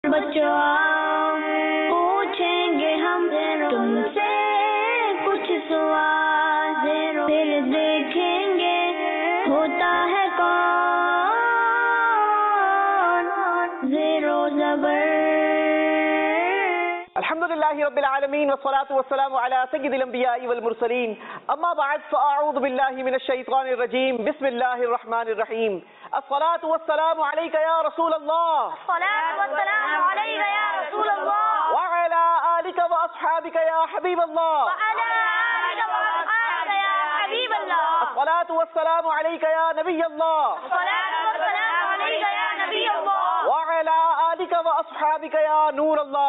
बच्चों आओ, पूछेंगे हम तुमसे कुछ सवाल, फिर देखेंगे होता है कौन ज़ेरो ज़बर। अल्हम्दुलिल्लाहि रब्बिल आलमीन वस्सलातु वस्सलामु अला सय्यिदिल अंबियाइ वल मुरसलीन अम्मा बअद फ़अऊज़ु बिल्लाहि मिनश शैतानिर रजीम बिस्मिल्लाहिर रहमानिर रहीम अस्सलातु वस्सलामु अलैका या रसूल अल्लाह अस्सलातु वस्सलामु अलैका या रसूल अल्लाह व अला आलिका व अस्हाबिका या हबीब अल्लाह व अला आलिका व अस्हाबिका या हबीब अल्लाह अस्सलातु वस्सलामु अलैका या नबी अल्लाह अस्सलातु वस्सलामु अलैका या नबी अल्लाह व अला आलिका व अस्हाबिका या नूर अल्लाह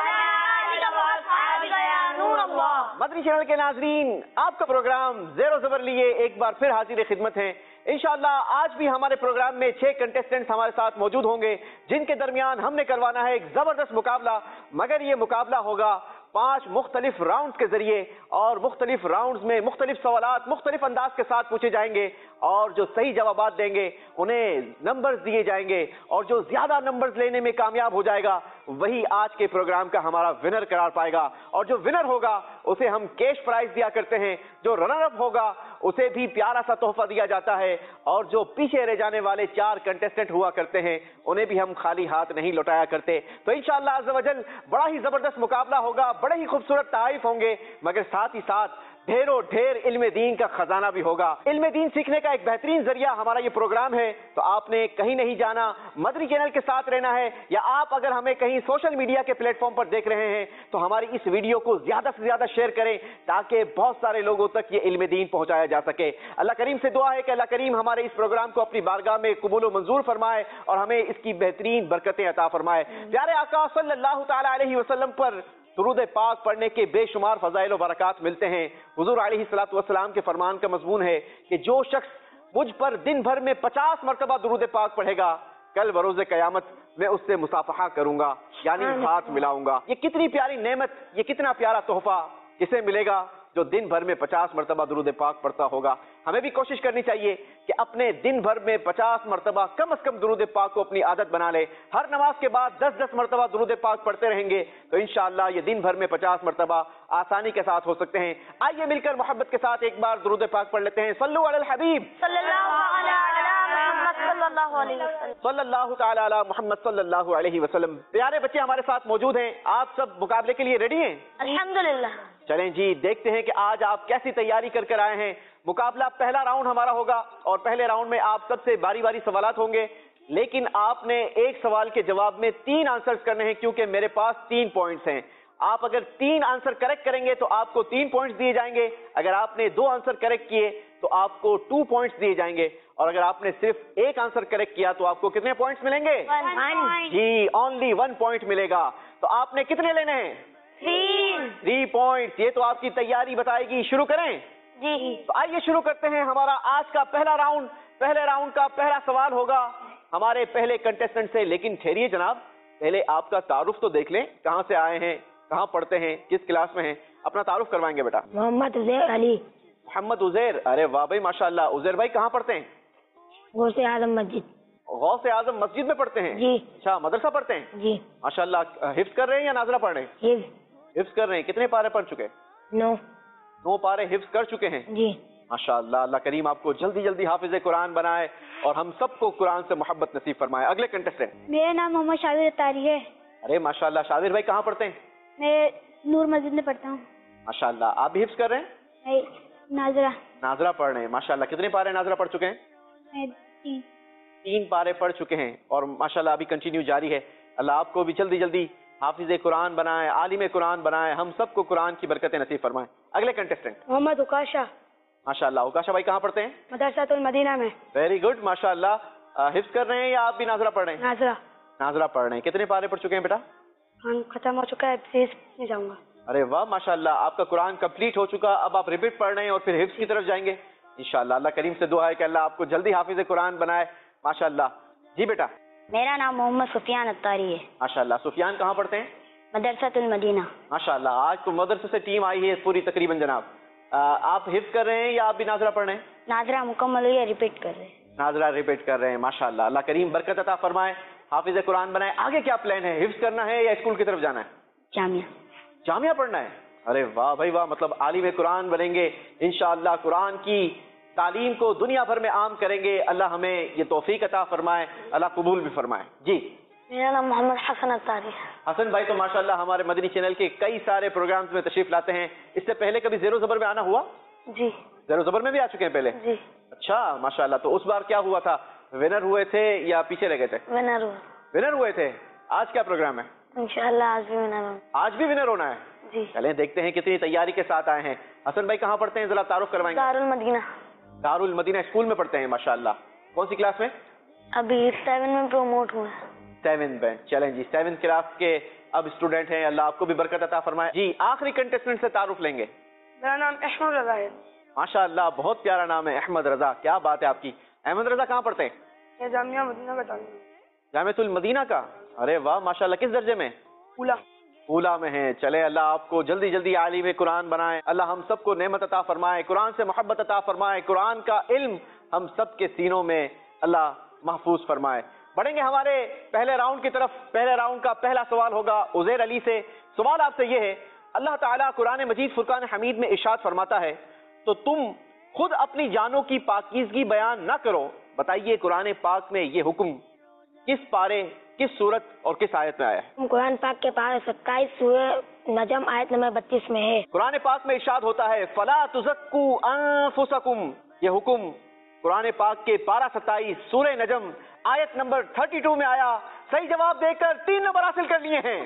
मदनी चैनल के नाजरीन, आपका प्रोग्राम ज़ेरो ज़बर लिए एक बार फिर हाजिर खिदमत है। इंशाअल्लाह आज भी हमारे प्रोग्राम में 6 कंटेस्टेंट्स हमारे साथ मौजूद होंगे, जिनके दरमियान हमने करवाना है एक जबरदस्त मुकाबला। मगर ये मुकाबला होगा 5 मुख्तलिफ राउंड्स के जरिए और मुख्तलिफ राउंड्स में मुख्तलिफ सवालात मुख्तलिफ अंदाज के साथ पूछे जाएंगे और जो सही जवाबात देंगे उन्हें नंबर्स दिए जाएंगे और जो ज्यादा नंबर्स लेने में कामयाब हो जाएगा वही आज के प्रोग्राम का हमारा विनर करार पाएगा। और जो विनर होगा उसे हम कैश प्राइज दिया करते हैं, जो रनर अप होगा उसे भी प्यारा सा तोहफा दिया जाता है और जो पीछे रह जाने वाले 4 कंटेस्टेंट हुआ करते हैं उन्हें भी हम खाली हाथ नहीं लौटाया करते। तो इंशाअल्लाह अज़्ज़ व जल बड़ा ही जबरदस्त मुकाबला होगा, बड़े ही खूबसूरत तारीफ होंगे, मगर साथ ही साथ ढेरों ढेर इल्म दीन का खजाना भी होगा। इल्म दीन सीखने का एक बेहतरीन जरिया हमारा ये प्रोग्राम है, तो आपने कहीं नहीं जाना, मदनी चैनल के साथ रहना है। या आप अगर हमें कहीं सोशल मीडिया के प्लेटफॉर्म पर देख रहे हैं तो हमारी इस वीडियो को ज्यादा से ज्यादा शेयर करें ताकि बहुत सारे लोगों तक ये इल्म दीन पहुंचाया जा सके। अल्लाह करीम से दुआ है कि अल्लाह करीम हमारे इस प्रोग्राम को अपनी बारगाह में कबूल व मंजूर फरमाए और हमें इसकी बेहतरीन बरकतें अता फरमाए। प्यारे आका सल्लल्लाहु तआला अलैहि वसल्लम पर दुरूद पाक पढ़ने के बेशुमार फजाइल व बरकात मिलते हैं। हुजूर अलैहिस्सलातु वस्सलाम के फरमान का मज़मून है कि जो शख्स मुझ पर दिन भर में 50 मरतबा दुरूद पाक पढ़ेगा, कल बरोज़े क़यामत मैं उससे मुसाफहा करूंगा, यानी हाथ मिलाऊंगा। ये कितनी प्यारी नेमत, ये कितना प्यारा तोहफा किसे मिलेगा जो दिन भर में 50 मरतबा दुरूद पाक पढ़ता होगा। हमें भी कोशिश करनी चाहिए कि अपने दिन भर में 50 मरतबा कम से कम दुरूद पाक को अपनी आदत बना ले। हर नमाज के बाद 10-10 मरतबा दुरूद पाक पढ़ते रहेंगे तो इंशाअल्लाह ये दिन भर में 50 मरतबा आसानी के साथ हो सकते हैं। आइए मिलकर मोहब्बत के साथ एक बार दुरूद पाक पढ़ लेते हैं। सल्लु अलल हबीब सल्लल्लाहु तआला अला मुहम्मद सल्लल्लाहु अलैहि वसल्लम। प्यारे बच्चे हमारे साथ मौजूद हैं, आप सब मुकाबले के लिए रेडी हैं? अल्हम्दुलिल्लाह। चलें जी, देखते हैं कि आज आप कैसी तैयारी कर आए हैं। मुकाबला पहला राउंड हमारा होगा और पहले राउंड में आप सबसे बारी बारी सवालात होंगे, लेकिन आपने एक सवाल के जवाब में 3 आंसर्स करने हैं क्योंकि मेरे पास 3 पॉइंट्स हैं। आप अगर 3 आंसर करेक्ट करेंगे तो आपको 3 पॉइंट्स दिए जाएंगे, अगर आपने 2 आंसर करेक्ट किए तो आपको 2 पॉइंट्स दिए जाएंगे और अगर आपने सिर्फ 1 आंसर करेक्ट किया तो आपको कितने पॉइंट्स मिलेंगे? 1 जी, ओनली 1 पॉइंट मिलेगा। तो आपने कितने लेने हैं? 3 पॉइंट्स। ये तो आपकी तैयारी बताएगी। शुरू करें जी। तो आइए शुरू करते हैं हमारा आज का पहला राउंड। पहले राउंड का पहला सवाल होगा हमारे पहले कंटेस्टेंट से, लेकिन ठहरिए जनाब, पहले आपका तारुफ तो देख लें। कहाँ से आए हैं, कहाँ पढ़ते हैं, किस क्लास में हैं? अपना तारुफ करवाएंगे बेटा। मोहम्मद उज़ैर अली। मोहम्मद उज़ैर, अरे वाह भाई माशाल्लाह। उज़ैर भाई कहाँ पढ़ते हैं? गौसे आजम मस्जिद। गौसे आजम मस्जिद में पढ़ते हैं जी। अच्छा, मदरसा पढ़ते हैं जी माशाल्लाह। हिफ्ज कर रहे हैं या नाज़रा पढ़ रहे हैं? हिफ्ज कर रहे हैं। कितने पारे पढ़ चुके हैं? 9 पारे हिफ्ज कर चुके हैं जी। माशाअल्लाह। अल्लाह करीम आपको जल्दी जल्दी हाफिज कुरान बनाए और हम सबको कुरान से मोहब्बत नसीब फरमाए। अगले कंटेस्टेंट। मेरा नाम मोहम्मद शादिर अत्तारी है। अरे माशाअल्लाह। शादिर भाई कहाँ पढ़ते हैं? मैं नूर मस्जिद में पढ़ता हूँ। माशाअल्लाह। आप भी हिफ्ज कर रहे हैं? मैं नाजरा। नाजरा पढ़ रहे हैं माशाअल्लाह। कितने पारे नाजरा पढ़ चुके हैं? मैं 3 पारे पढ़ चुके हैं और माशाअल्लाह अभी कंटिन्यू जारी है। अल्लाह आपको भी जल्दी जल्दी हाफिज कुरान बनाए, आलिम कुरान बनाए, हम सबको कुरान की बरकतें नसीब फरमाए। अगले कंटेस्टेंट। मोहम्मद उकाशा। माशाअल्लाह। उकाशा भाई कहाँ पढ़ते हैं? मदरसातुल मदीना में। वेरी गुड माशाअल्लाह। हिफ्ज कर रहे हैं या आप भी नाजरा पढ़ रहे हैं? नाजरा। नाजरा पढ़ रहे हैं। कितने पारे पढ़ चुके हैं बेटा? खत्म हो चुका है, हिफ्ज में जाऊंगा। अरे वाह माशाअल्लाह, आपका कुरान कंप्लीट हो चुका। अब आप रिपीट पढ़ रहे हैं और फिर हिफ्ज की तरफ जाएंगे इंशाअल्लाह। अल्लाह करीम से दुआ है कि अल्लाह आपको जल्दी हाफिज कुरान बनाए माशाअल्लाह। जी बेटा। मेरा नाम मोहम्मद सुफियान अत्तारी है। माशाअल्लाह। सुफियान कहाँ पढ़ते हैं? मदरसातुल मदीना। माशाअल्लाह। आज तो मदरसे से टीम आई है पूरी तकरीबन जनाब। आप हिफ्ज कर रहे हैं या आप भी नाजरा पढ़ रहे हैं? नाजरा मुकम्मल हुई है, रिपीट कर रहे हैं। नाजरा रिपीट कर रहे हैं माशाअल्लाह। अल्लाह करीम बरकत अता फरमाए। हाफिज कुरान बनाए, आगे क्या प्लान है? हिफ्ज करना है या स्कूल की तरफ जाना है? जामिया। जामिया पढ़ना है? अरे वाह भाई वाह, मतलब आलिम कुरान बनेंगे इंशाअल्लाह, कुरान की तालीम को दुनिया भर में आम करेंगे। अल्लाह हमें ये तौफीक अता फरमाए, अल्लाह कबूल भी फरमाए। जी, मेरा नाम मोहम्मद हसन अत्तारी है। हसन भाई तो माशाअल्लाह हमारे मदनी चैनल के कई सारे प्रोग्राम्स में तशरीफ लाते हैं। इससे पहले कभी ज़ेरो ज़बर में आना हुआ? जी ज़ेरो ज़बर में भी आ चुके हैं पहले? जी। अच्छा माशाअल्लाह। तो उस बार क्या हुआ था, विनर हुए थे या पीछे रह गए थे? विनर हुआ। विनर हुए थे। आज क्या प्रोग्राम है? इंशाअल्लाह आज भी विनर हूँ। आज भी विनर होना है? जी। चलें देखते हैं कितनी तैयारी के साथ आए हैं। हसन भाई कहाँ पढ़ते हैं, जरा तारुफ करवाएंगे? दारुल मदीना। दारुल मदीना स्कूल में पढ़ते हैं माशाअल्लाह। कौन सी क्लास में? अभी 7 में प्रमोट हुआ। 7th में। चलें जी, 7th क्लास के अब स्टूडेंट हैं, अल्लाह आपको भी बरकत अता फरमाए। जी, आखिरी कंटेस्टेंट से तारुफ लेंगे। मेरा नाम अहमद रजा है। माशाअल्लाह बहुत प्यारा नाम है, अहमद रजा। क्या बात है आपकी। अहमद रजा कहाँ पढ़ते हैं? मैं जामिया मदीना का तालिब हूँ। जामिअतुल मदीना का? अरे वाह माशाअल्लाह। किस दर्जे में? ऊला में है। चले अल्लाह आपको जल्दी जल्दी आलिम कुरान बनाए, अल्लाह हम सबको नेमत अता फरमाए, कुरान से मोहब्बत अता फरमाए, कुरान का इल्म हम सब के सीनों में अल्लाह महफूज फरमाए। बढ़ेंगे हमारे पहले राउंड की तरफ। पहले राउंड का पहला सवाल होगा उज़ैर अली से। सवाल आपसे ये है, अल्लाह ताला कुरान मजीद फुरकान हमीद में इरशाद फरमाता है, तो तुम खुद अपनी जानों की पाकीज़गी बयान ना करो। बताइए कुरान पाक में ये हुक्म किस पारे, किस सूरत और किस आयत में आया है? कुरान पाक के पारा 27 सूरह नजम आयत नंबर 32 में है। कुरान पाक में इरशाद होता है, फला तुज़क्कू अनफुसकुम। ये हुक्म कुरान पाक के पारा 27 सूरह नजम आयत नंबर 32 में आया। सही जवाब देकर 3 नंबर हासिल कर लिए हैं।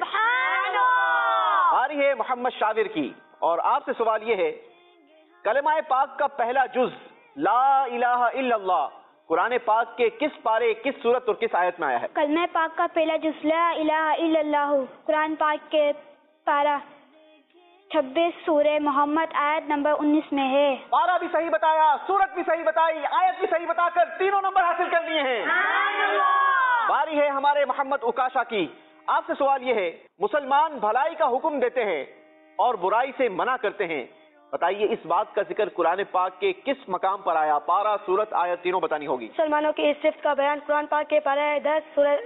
आ रही है मोहम्मद शाविर की, और आपसे सवाल ये है, कलमा पाक का पहला जुज ला इलाहा इल्लल्लाह कुरान पाक के किस पारे, किस सूरत और किस आयत में आया है? कलमे पाक का पहला जुज़ ला इलाहा इल्लल्लाह कुरान पाक के पारा 26 सूरह मोहम्मद आयत नंबर 19 में है। पारा भी सही बताया, सूरत भी सही बताई, आयत भी सही बताकर 3 नंबर हासिल कर लिए हैं। बारी है हमारे मोहम्मद उकाशा की। आपसे सवाल ये है, मुसलमान भलाई का हुक्म देते हैं और बुराई से मना करते हैं। बताइए इस बात का जिक्र कुरान पाक के किस मकाम पर आया? पारा, सूरत, आयत तीनों बतानी होगी। मुसलमानों की इस सिफ्त का बयान कुरान पाक के पारा 10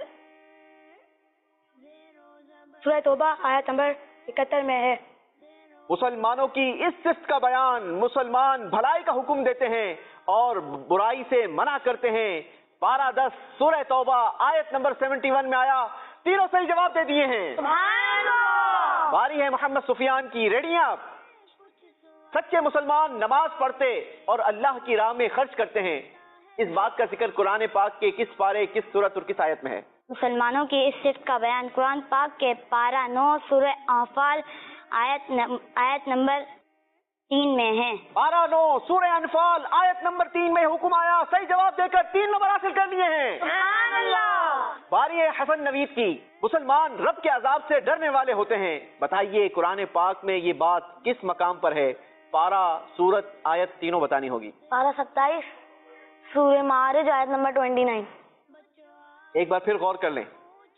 सूरह तौबा आयत नंबर 71 में है। मुसलमानों की इस सिफ्त का बयान, मुसलमान भलाई का हुक्म देते हैं और बुराई से मना करते हैं, पारा 10 सूरह तौबा आयत नंबर 71 में आया। तीनों सही जवाब दे दिए हैं। बारी है मोहम्मद सुफियान की। रेडी हैं आप? सच्चे मुसलमान नमाज पढ़ते और अल्लाह की राह में खर्च करते हैं। इस बात का जिक्र कुरान पाक के किस पारे, किस सूरत और किस आयत में है? मुसलमानों की इस सिफ्त का बयान कुरान पाक के पारा 9 सूरह अनफाल आयत नंबर 3 में है। पारा 9 सूरह अनफाल आयत नंबर 3 में हुक्म आया। सही जवाब देकर 3 नंबर हासिल कर लिए हैं। बारी है हसन नवीद की। मुसलमान रब के अजाब से डरने वाले होते हैं। बताइए कुरान पाक में ये बात किस मकाम पर है? पारा, सूरत, आयत तीनों बतानी होगी। पारा 27 सूरह मारिज आयत नंबर 29। एक बार फिर गौर कर लें।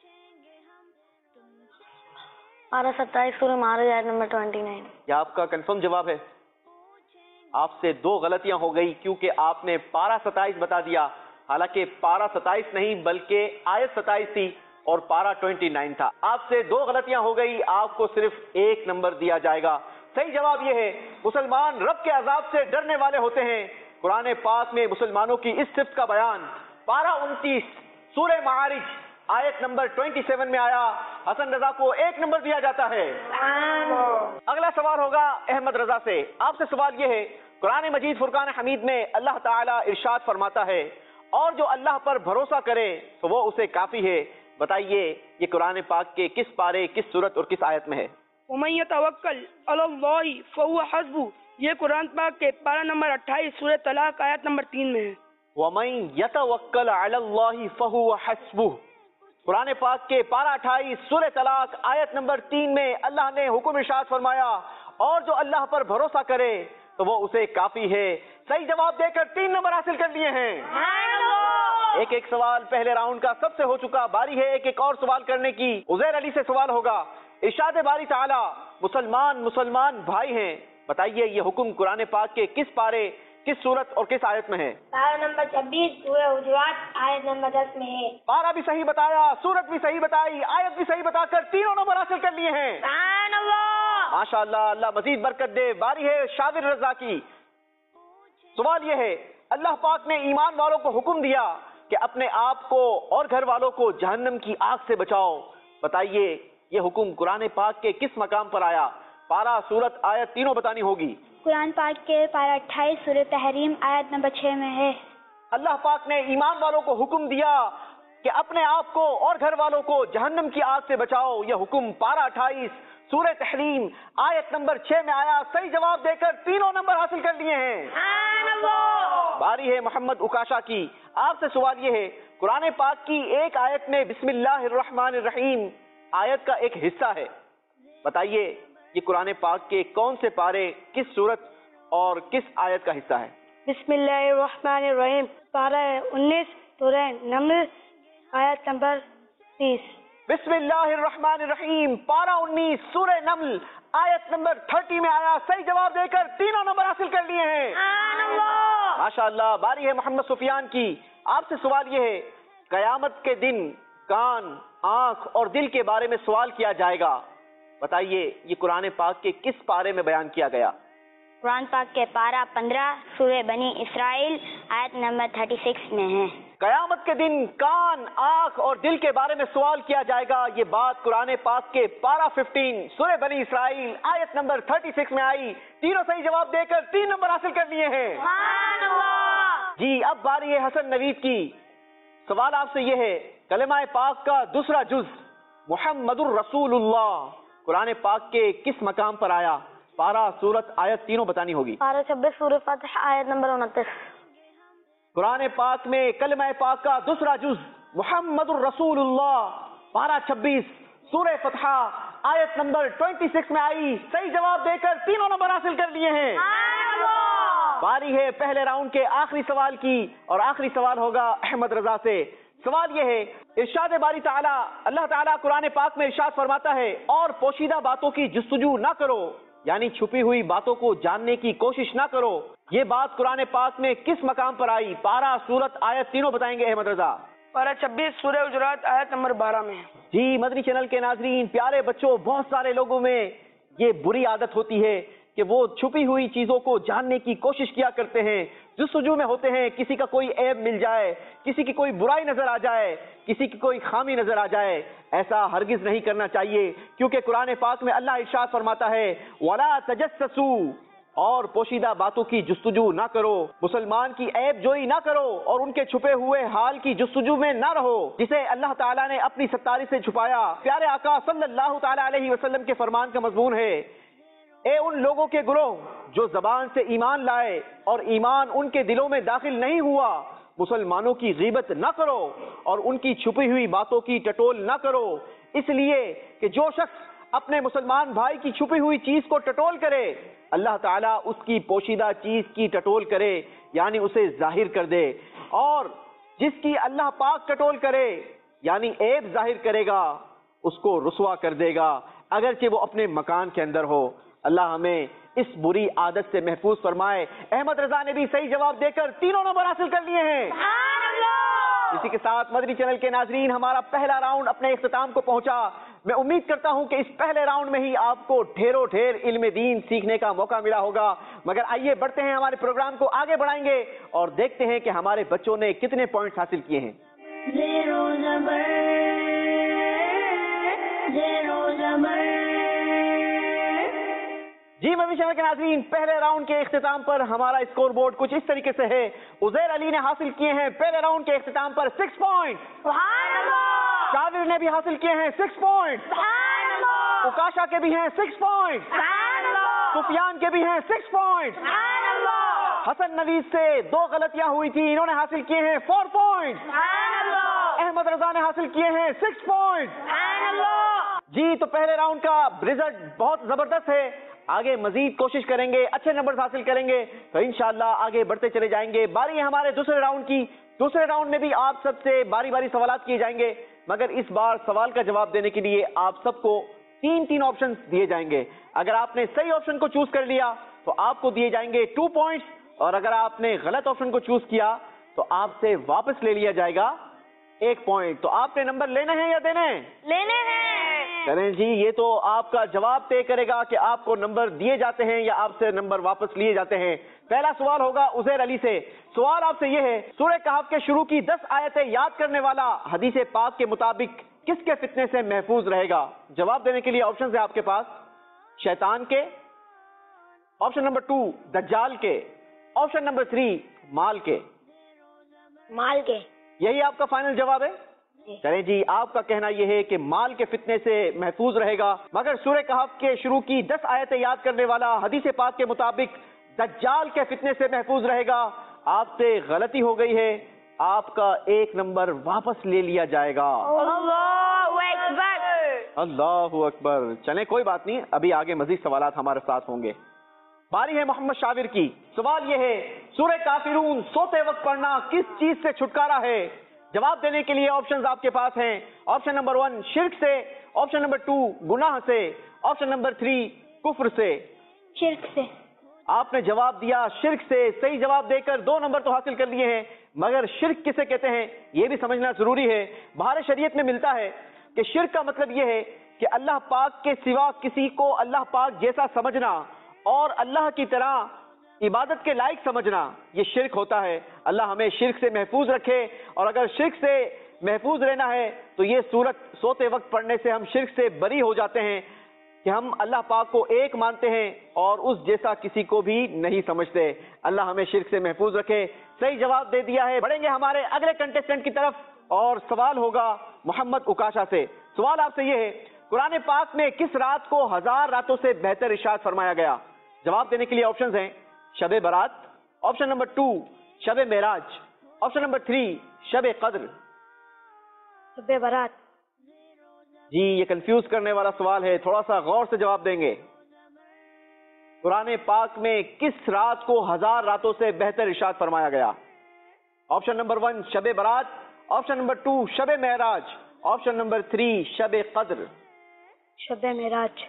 पारा 27 सूरह मारिज आयत नंबर 29। क्या आपका कंफर्म जवाब है? आपसे 2 गलतियां हो गई, क्योंकि आपने पारा 27 बता दिया। हालांकि पारा 27 नहीं बल्कि आयत 27 थी और पारा 29 था। आपसे 2 गलतियां हो गई, आपको सिर्फ 1 नंबर दिया जाएगा। सही जवाब यह है, मुसलमान रब के अजाब से डरने वाले होते हैं। कुरान पाक में मुसलमानों की इस सिफ्त का बयान पारा 29 सूरह मारिज आयत नंबर 27 में आया। हसन रजा को 1 नंबर दिया जाता है। अगला सवाल होगा अहमद रजा से। आपसे सवाल यह है, कुरान मजीद फुरकान हमीद में अल्लाह ताला इरशाद फरमाता है, और जो अल्लाह पर भरोसा करे तो वो उसे काफी है। बताइए ये कुरान पाक के किस पारे, किस सूरत और किस आयत में है? वमन यतवक्कल अलल्लाहि फहुव हस्बुह, ये कुरान पाक के पारा नंबर 28 सूरह तलाक आयत नंबर 3 में है। वमन यतवक्कल अलल्लाहि फहुव हस्बुह, कुरान पाक के पारा 28 सूरह तलाक आयत नंबर 3 में अल्लाह ने हुक्म इरशाद फरमाया, और जो अल्लाह पर भरोसा करे तो वो उसे काफी है। सही जवाब देकर 3 नंबर हासिल कर लिए हैं। एक सवाल पहले राउंड का सबसे हो चुका। बारी है एक और सवाल करने की। उज़ैर अली से सवाल होगा। इरशाद बारी ताला, मुसलमान भाई हैं। बताइए ये हुक्म कुरान पाक के किस पारे, किस सूरत और किस आयत में है? पारा नंबर 26 सूरह हुजुरात आयत नंबर 10 में है। पारा भी सही बताया, सूरत भी सही बताई, आयत भी सही बताकर तीनों नंबर हासिल कर लिए हैं। सुभान अल्लाह। माशाअल्लाह, अल्लाह मजीद बरकत दे। बारी है शाबिर रजा की। सवाल यह है, अल्लाह पाक ने ईमान वालों को हुक्म दिया कि अपने आप को और घर वालों को जहन्नम की आग से बचाओ। बताइए ये हुक्म कुरान पाक के किस मकाम पर आया? पारा, सूरत, आयत तीनों बतानी होगी। कुरान पाक के पारा 28 सूरह तहरीम आयत नंबर 6 में है। अल्लाह पाक ने ईमान वालों को हुक्म दिया कि अपने आप को और घर वालों को जहन्नम की आग से बचाओ। यह हुक्म पारा 28 सूरह तहरीम आयत नंबर 6 में आया। सही जवाब देकर तीनों नंबर हासिल कर लिए हैं। बारी है मोहम्मद उकाशा की। आपसे सवाल यह है, कुरान पाक की एक आयत में बिस्मिल्लाहिर्रहमानिर्रहीम आयत का एक हिस्सा है। बताइए ये कुरान पाक के कौन से पारे, किस सूरत और किस आयत का हिस्सा है? बिस्मिल्लाहिर्रहमानिर्रहीम पारा 19 सूरह नम्ल आयत नंबर 30। बिस्मिल्लाहिर्रहमानिर्रहीम पारा 19 सूरह नम्ल आयत नंबर 30 में आया। सही जवाब देकर तीनों नंबर हासिल कर लिए हैं। माशाअल्लाह। बारी है मोहम्मद सुफियान की। आपसे सवाल यह है, कयामत के दिन कान, आंख और दिल के बारे में सवाल किया जाएगा। बताइए ये कुरान पाक के किस पारे में बयान किया गया? कुरान पाक के पारा 15 सूरह बनी इसराइल आयत नंबर 36 में है। कयामत के दिन कान, आंख और दिल के बारे में सवाल किया जाएगा। ये बात कुरान पाक के पारा 15 सूरह बनी इसराइल आयत नंबर 36 में आई। तीनों सही जवाब देकर 3 नंबर हासिल कर लिए हैं। जी अब बारी है हसन नवीद की। सवाल आपसे यह है, कलमा पाक का दूसरा जुज मुहम्मदुर रसूलुल्लाह कुरान पाक के किस मकाम पर आया? पारा, सूरत, आयत तीनों बतानी होगी। पारा 26 सूरह फातिह आयत नंबर 29। कुरान पाक में कलमा पाक का दूसरा जुज मुहम्मदुर रसूलुल्लाह पारा 26 सूरह फातिह आयत नंबर 26 में आई। सही जवाब देकर तीनों नंबर हासिल कर लिए हैं। बारी है पहले राउंड के आखिरी सवाल की और आखिरी सवाल होगा अहमद रजा से। सवाल यह है, इरशाद बारी ताला, अल्लाह ताला कुरान पाक में इरशाद फरमाता है, और पोशीदा बातों की जुस्तजू ना करो, यानी छुपी हुई बातों को जानने की कोशिश ना करो। ये बात कुरान पाक में किस मकाम पर आई? पारा, सूरत, आयत तीनों बताएंगे अहमद रजा। पारा 26 सूरह हुजुरात आयत नंबर 12 में। जी मदनी चैनल के नाजरीन, प्यारे बच्चों, बहुत सारे लोगों में ये बुरी आदत होती है कि वो छुपी हुई चीजों को जानने की कोशिश किया करते हैं, जुस्तजू में होते हैं। किसी का कोई ऐब मिल जाए, किसी की कोई बुराई नजर आ जाए, किसी की कोई खामी नजर आ जाए, ऐसा हरगिज नहीं करना चाहिए, क्योंकि कुरान पाक में अल्लाह इरशाद फरमाता है, वला तजस्ससू, और पोशीदा बातों की जुस्तजू ना करो, मुसलमान की ऐब जोई ना करो और उनके छुपे हुए हाल की जुस्तजू में ना रहो, जिसे अल्लाह ताला ने अपनी सत्तारी से छुपाया। प्यारे आका सल्लल्लाहु ताला अलैहि वसल्लम के फरमान का मजमून है, ए उन लोगों के गुरोह जो जबान से ईमान लाए और ईमान उनके दिलों में दाखिल नहीं हुआ, मुसलमानों की गीबत न करो और उनकी छुपी हुई बातों की टटोल न करो, इसलिए कि जो शख्स अपने मुसलमान भाई की छुपी हुई चीज को टटोल करे, अल्लाह ताला उसकी पोशीदा चीज की टटोल करे, यानी उसे जाहिर कर दे, और जिसकी अल्लाह पाक टटोल करे यानी ऐब जाहिर करेगा, उसको रुसवा कर देगा, अगरचे वो अपने मकान के अंदर हो। अल्लाह हमें इस बुरी आदत से महफूज फरमाए। अहमद रजा ने भी सही जवाब देकर तीनों नंबर हासिल कर लिए हैं। इसी के साथ मदनी चैनल के नाजरीन, हमारा पहला राउंड अपने इख्तिताम को पहुंचा। मैं उम्मीद करता हूं कि इस पहले राउंड में ही आपको ढेरों ढेर इल्म दीन सीखने का मौका मिला होगा। मगर आइए बढ़ते हैं, हमारे प्रोग्राम को आगे बढ़ाएंगे और देखते हैं कि हमारे बच्चों ने कितने पॉइंट्स हासिल किए हैं। जी मदनी चैनल के नाज़रीन, पहले राउंड के इख्तिताम पर हमारा स्कोर बोर्ड कुछ इस तरीके से है। उज़ैर अली ने हासिल किए हैं पहले राउंड के इख्तिताम पर 6 पॉइंट। शाबिर ने भी हासिल किए हैं 6 पॉइंट। उकाशा के भी हैं 6 पॉइंट। सुफियान के भी हैं 6 पॉइंट। हसन नवीद से 2 गलतियां हुई थी, इन्होंने हासिल किए हैं 4 पॉइंट। अहमद रजा ने हासिल किए हैं 6 पॉइंट। जी तो पहले राउंड का रिजल्ट बहुत जबरदस्त है। आगे मजीद कोशिश करेंगे, अच्छे नंबर हासिल करेंगे तो इंशाअल्लाह आगे बढ़ते चले जाएंगे। बारी है हमारे दूसरे राउंड की। दूसरे राउंड में भी आप सबसे बारी बारी सवाल किए जाएंगे, मगर इस बार सवाल का जवाब देने के लिए आप सबको 3 ऑप्शन दिए जाएंगे। अगर आपने सही ऑप्शन को चूज कर लिया तो आपको दिए जाएंगे 2 पॉइंट्स, اور اگر آپ نے غلط آپشن کو چوز کیا تو آپ سے واپس لے لیا جائے گا 1 پوائنٹ. تو آپ نے نمبر لینے ہیں یا دینے ہیں؟ لینے ہیں. کریں جی, یہ تو آپ کا جواب طے کرے گا کہ آپ کو نمبر دیے جاتے ہیں یا آپ سے نمبر واپس لیے جاتے ہیں. پہلا سوال ہوگا عزیر علی سے. سوال آپ سے یہ ہے, سورہ کہف کے شروع کی 10 آیتیں یاد کرنے والا حدیث پاک کے مطابق کس کے فتنے سے محفوظ رہے گا؟ جواب دینے کے لیے آپشنز ہیں آپ کے پاس. شیطان کے, آپشن نمبر 2 دجال کے, آپشن نمبر 3 مال کے. مال کے. یہی آپ کا فائنل جواب ہے؟ چلیں جی, آپ کا کہنا یہ ہے کہ مال کے فتنے سے محفوظ رہے گا, مگر سورہ کہف کے شروع کی 10 آیتیں یاد کرنے والا حدیث پاک کے مطابق دجال کے فتنے سے محفوظ رہے گا. آپ سے غلطی ہو گئی ہے, آپ کا 1 نمبر واپس لے لیا جائے گا. اللہ اکبر. اللہ اکبر. چلیں کوئی بات نہیں, ابھی آگے مزید سوالات ہمارے ساتھ ہوں گے. باری ہے محمد شاور کی. سوال یہ ہے, سورہ کافرون سوتے وقت پڑھنا کس چیز سے چھٹکارا ہے؟ جواب دینے کے لیے آپشنز آپ کے پاس ہیں. آپشن نمبر 1 شرک سے, آپشن نمبر 2 گناہ سے, آپشن نمبر 3 کفر سے. شرک سے. آپ نے جواب دیا شرک سے. صحیح جواب دے کر 2 نمبر تو حاصل کر لیے ہیں, مگر شرک کسے کہتے ہیں یہ بھی سمجھنا ضروری ہے. بہار شریعت میں ملتا ہے کہ شرک کا مطلب یہ ہے کہ اللہ پاک کے سوا کسی کو اللہ پاک جیسا سمجھنا اور اللہ کی طرح عبادت کے لائق سمجھنا, یہ شرک ہوتا ہے. اللہ ہمیں شرک سے محفوظ رکھے, اور اگر شرک سے محفوظ رہنا ہے تو یہ سورت سوتے وقت پڑھنے سے ہم شرک سے بری ہو جاتے ہیں کہ ہم اللہ پاک کو ایک مانتے ہیں اور اس جیسا کسی کو بھی نہیں سمجھتے. اللہ ہمیں شرک سے محفوظ رکھے. صحیح جواب دے دیا ہے. بڑھیں گے ہمارے اگلے کنٹیسٹنٹ کی طرف, اور سوال ہوگا محمد اکاشا سے. سوال آپ سے یہ ہے, قرآن پاک میں کس رات کو 1000 راتوں سے بہتر ارشاد فرمایا گیا؟ جواب دینے کے لیے آپشنز ہیں شب برات, آپشن نمبر 2 شب معراج, آپشن نمبر 3 شب قدر. شب برات. جی یہ کنفیوز کرنے والا سوال ہے, تھوڑا سا غور سے جواب دیں گے. قرآن پاک میں کس رات کو 1000 راتوں سے بہتر ارشاد فرمایا گیا؟ Option number 1 Shab Barat, option number 2 شب معراج, آپشن نمبر 3 شب قدر. شب معراج.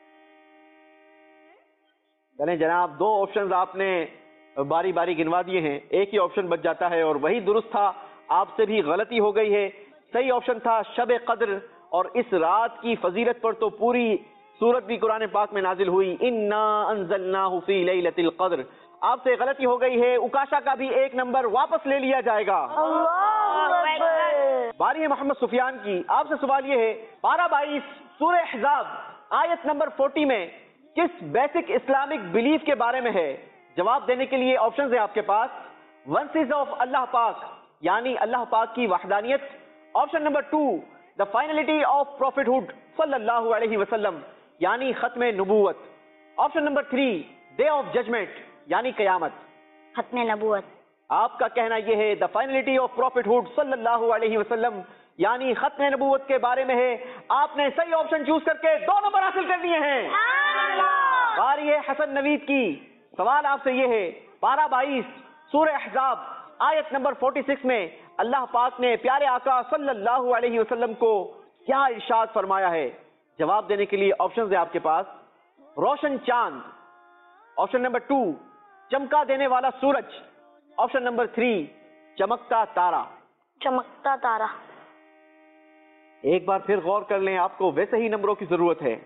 چلیں جناب, 2 آپشنز آپ نے باری باری گنوا دیے ہیں, ایک ہی آپشن بچ جاتا ہے, اور وہی درست تھا. آپ سے بھی غلطی ہو گئی ہے. صحیح آپشن تھا شب قدر, اور اس رات کی فضیلت پر تو پوری سورت بھی قرآن پاک میں نازل ہوئی, انا انزلناہ فی لیلۃ القدر. آپ سے غلطی ہو گئی ہے, اکاشا کا بھی 1 نمبر واپس لے لیا جائے گا. اللہ اکبر. باری ہے محمد سفیان کی. آپ سے سوال یہ ہے, پارہ 22 سورہ احزاب آیت نمبر 40 میں کس بیسک اسلامک بلیف کے بارے میں ہے؟ جواب دینے کے لیے آپشنز ہیں آپ کے پاس. ونسز آف اللہ پاک, یعنی اللہ پاک کی وحدانیت. Option number 2 the finality of prophet صلی اللہ علیہ وسلم, یعنی ختم نبوت. Option number 3 day of judgement, یعنی قیامت. ختم نبوت. آپ کا کہنا یہ ہے دا فائنلٹی آف پروفیٹ صلی اللہ علیہ وسلم, یعنی ختم نبوت کے بارے میں ہے. آپ نے صحیح آپشن چوز کر کے 2 نمبر حاصل کر لیے ہیں. باری ہے حسن نوید کی. سوال آپ سے یہ ہے, پارہ 22 سورہ احزاب آیت نمبر 46 میں اللہ پاک نے پیارے آقا صلی اللہ علیہ وسلم کو کیا ارشاد فرمایا ہے؟ جواب دینے کے لیے آپشنز ہیں آپ کے پاس. روشن چاند, آپشن نمبر 2 چمکا دینے والا سورج, آپشن نمبر 3 چمکتا تارا. چمکتا تارا. ایک بار پھر غور کر لیں, آپ کو ویسے ہی نمبروں کی ضرورت ہے.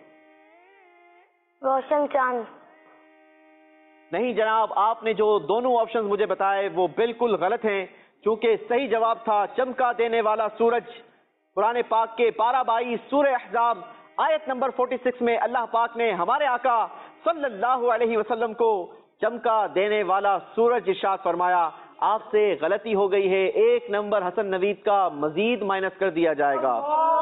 روشن چاند. نہیں جناب, آپ نے جو دونوں آپشنز مجھے بتائے وہ بالکل غلط ہیں, چونکہ صحیح جواب تھا چمکا دینے والا سورج. قرآن پاک کے پارہ 22 سورہ احزاب آیت نمبر 46 میں اللہ پاک نے ہمارے آقا صلی اللہ علیہ وسلم کو چمکا دینے والا سورج ارشاد فرمایا. آپ سے غلطی ہو گئی ہے, 1 نمبر حسن نوید کا مزید مائنس کر دیا جائے گا.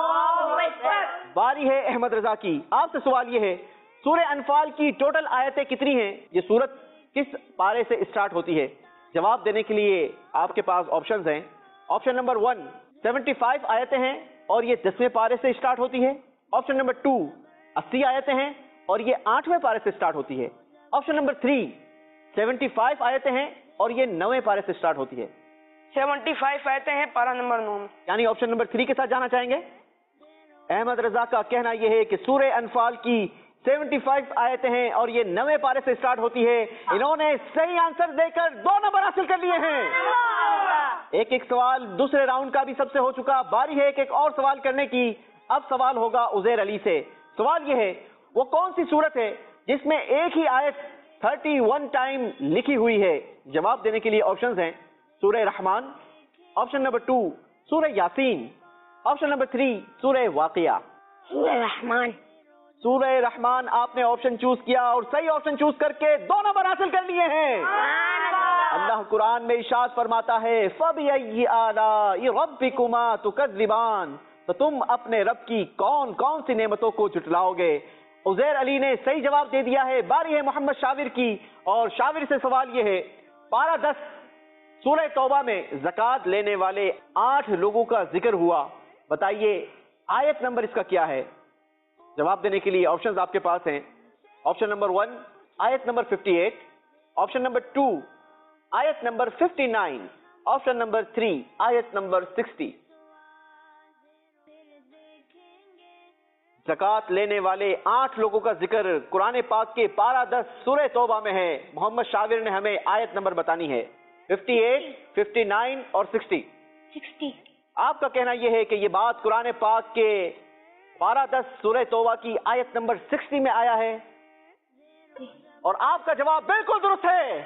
باری ہے احمد رضا کی. آپ سے سوال یہ ہے, سورہ انفال کی ٹوٹل آیتیں کتنی ہیں؟ یہ سورت کس پارے سے اسٹارٹ ہوتی ہے؟ جواب دینے کے لیے آپ کے پاس آپشنز ہیں. آپشن نمبر 1 75 آیتیں ہیں اور یہ 10ویں پارے سے اسٹارٹ ہوتی ہے. آپشن نمبر 2 80 آیتیں ہیں اور یہ 8ویں پارے سے اسٹارٹ ہوتی ہے. آپشن نمبر 3 75 آیتیں ہیں اور یہ 9ویں پارے سے اسٹارٹ ہوتی ہے. 75 آیتیں ہیں پارہ نمبر 9. یعنی آپشن نمبر 3 کے ساتھ جانا چاہیں گے. احمد رضا کا کہنا یہ ہے کہ سورہ انفال کی 75 आयतें हैं और ये 9वें पारे से स्टार्ट होती है। इन्होंने सही आंसर देकर 2 नंबर हासिल कर लिए हैं। एक एक सवाल दूसरे राउंड का भी सबसे हो चुका, बारी है एक एक और सवाल करने की। अब सवाल होगा उज़ैर अली से। सवाल ये है, वो कौन सी सूरत है जिसमें एक ही आयत 31 टाइम लिखी हुई है? जवाब देने के लिए ऑप्शंस हैं सूरह रहमान, ऑप्शन नंबर 2 सूरह यासीन, ऑप्शन नंबर 3 सूरह वाक़िया। सूरह रहमान। सूरह रहमान आपने ऑप्शन चूज किया और सही ऑप्शन चूज करके 2 नंबर हासिल कर लिए हैं। अल्लाह कुरान में इरशाद फरमाता है, फबिअय्यि आलाइ रब्बिकुमा तुकज़्ज़िबान, तो तुम अपने रब की कौन कौन सी नेमतों को जुटलाओगे? उज़ैर अली ने सही जवाब दे दिया है। बारी है मोहम्मद शाविर की और शाविर से सवाल यह है, पारा 10 सूरह तौबा में ज़कात लेने वाले 8 लोगों का जिक्र हुआ, बताइए आयत नंबर इसका क्या है? जवाब देने के लिए ऑप्शंस आपके पास हैं। ऑप्शन नंबर 1 आयत नंबर 58, ऑप्शन नंबर 2 आयत नंबर 59, ऑप्शन नंबर 3 आयत नंबर 60। ज़कात लेने वाले 8 लोगों का जिक्र कुरान पाक के पारा 10 सूरह तौबा में है। मोहम्मद शाविर ने हमें आयत नंबर बतानी है, 58, 59 और 60। आपका कहना यह है कि ये बात कुरान पाक के पारा 10 सूरह तौबा की आयत नंबर 60 में आया है और आपका जवाब बिल्कुल दुरुस्त है।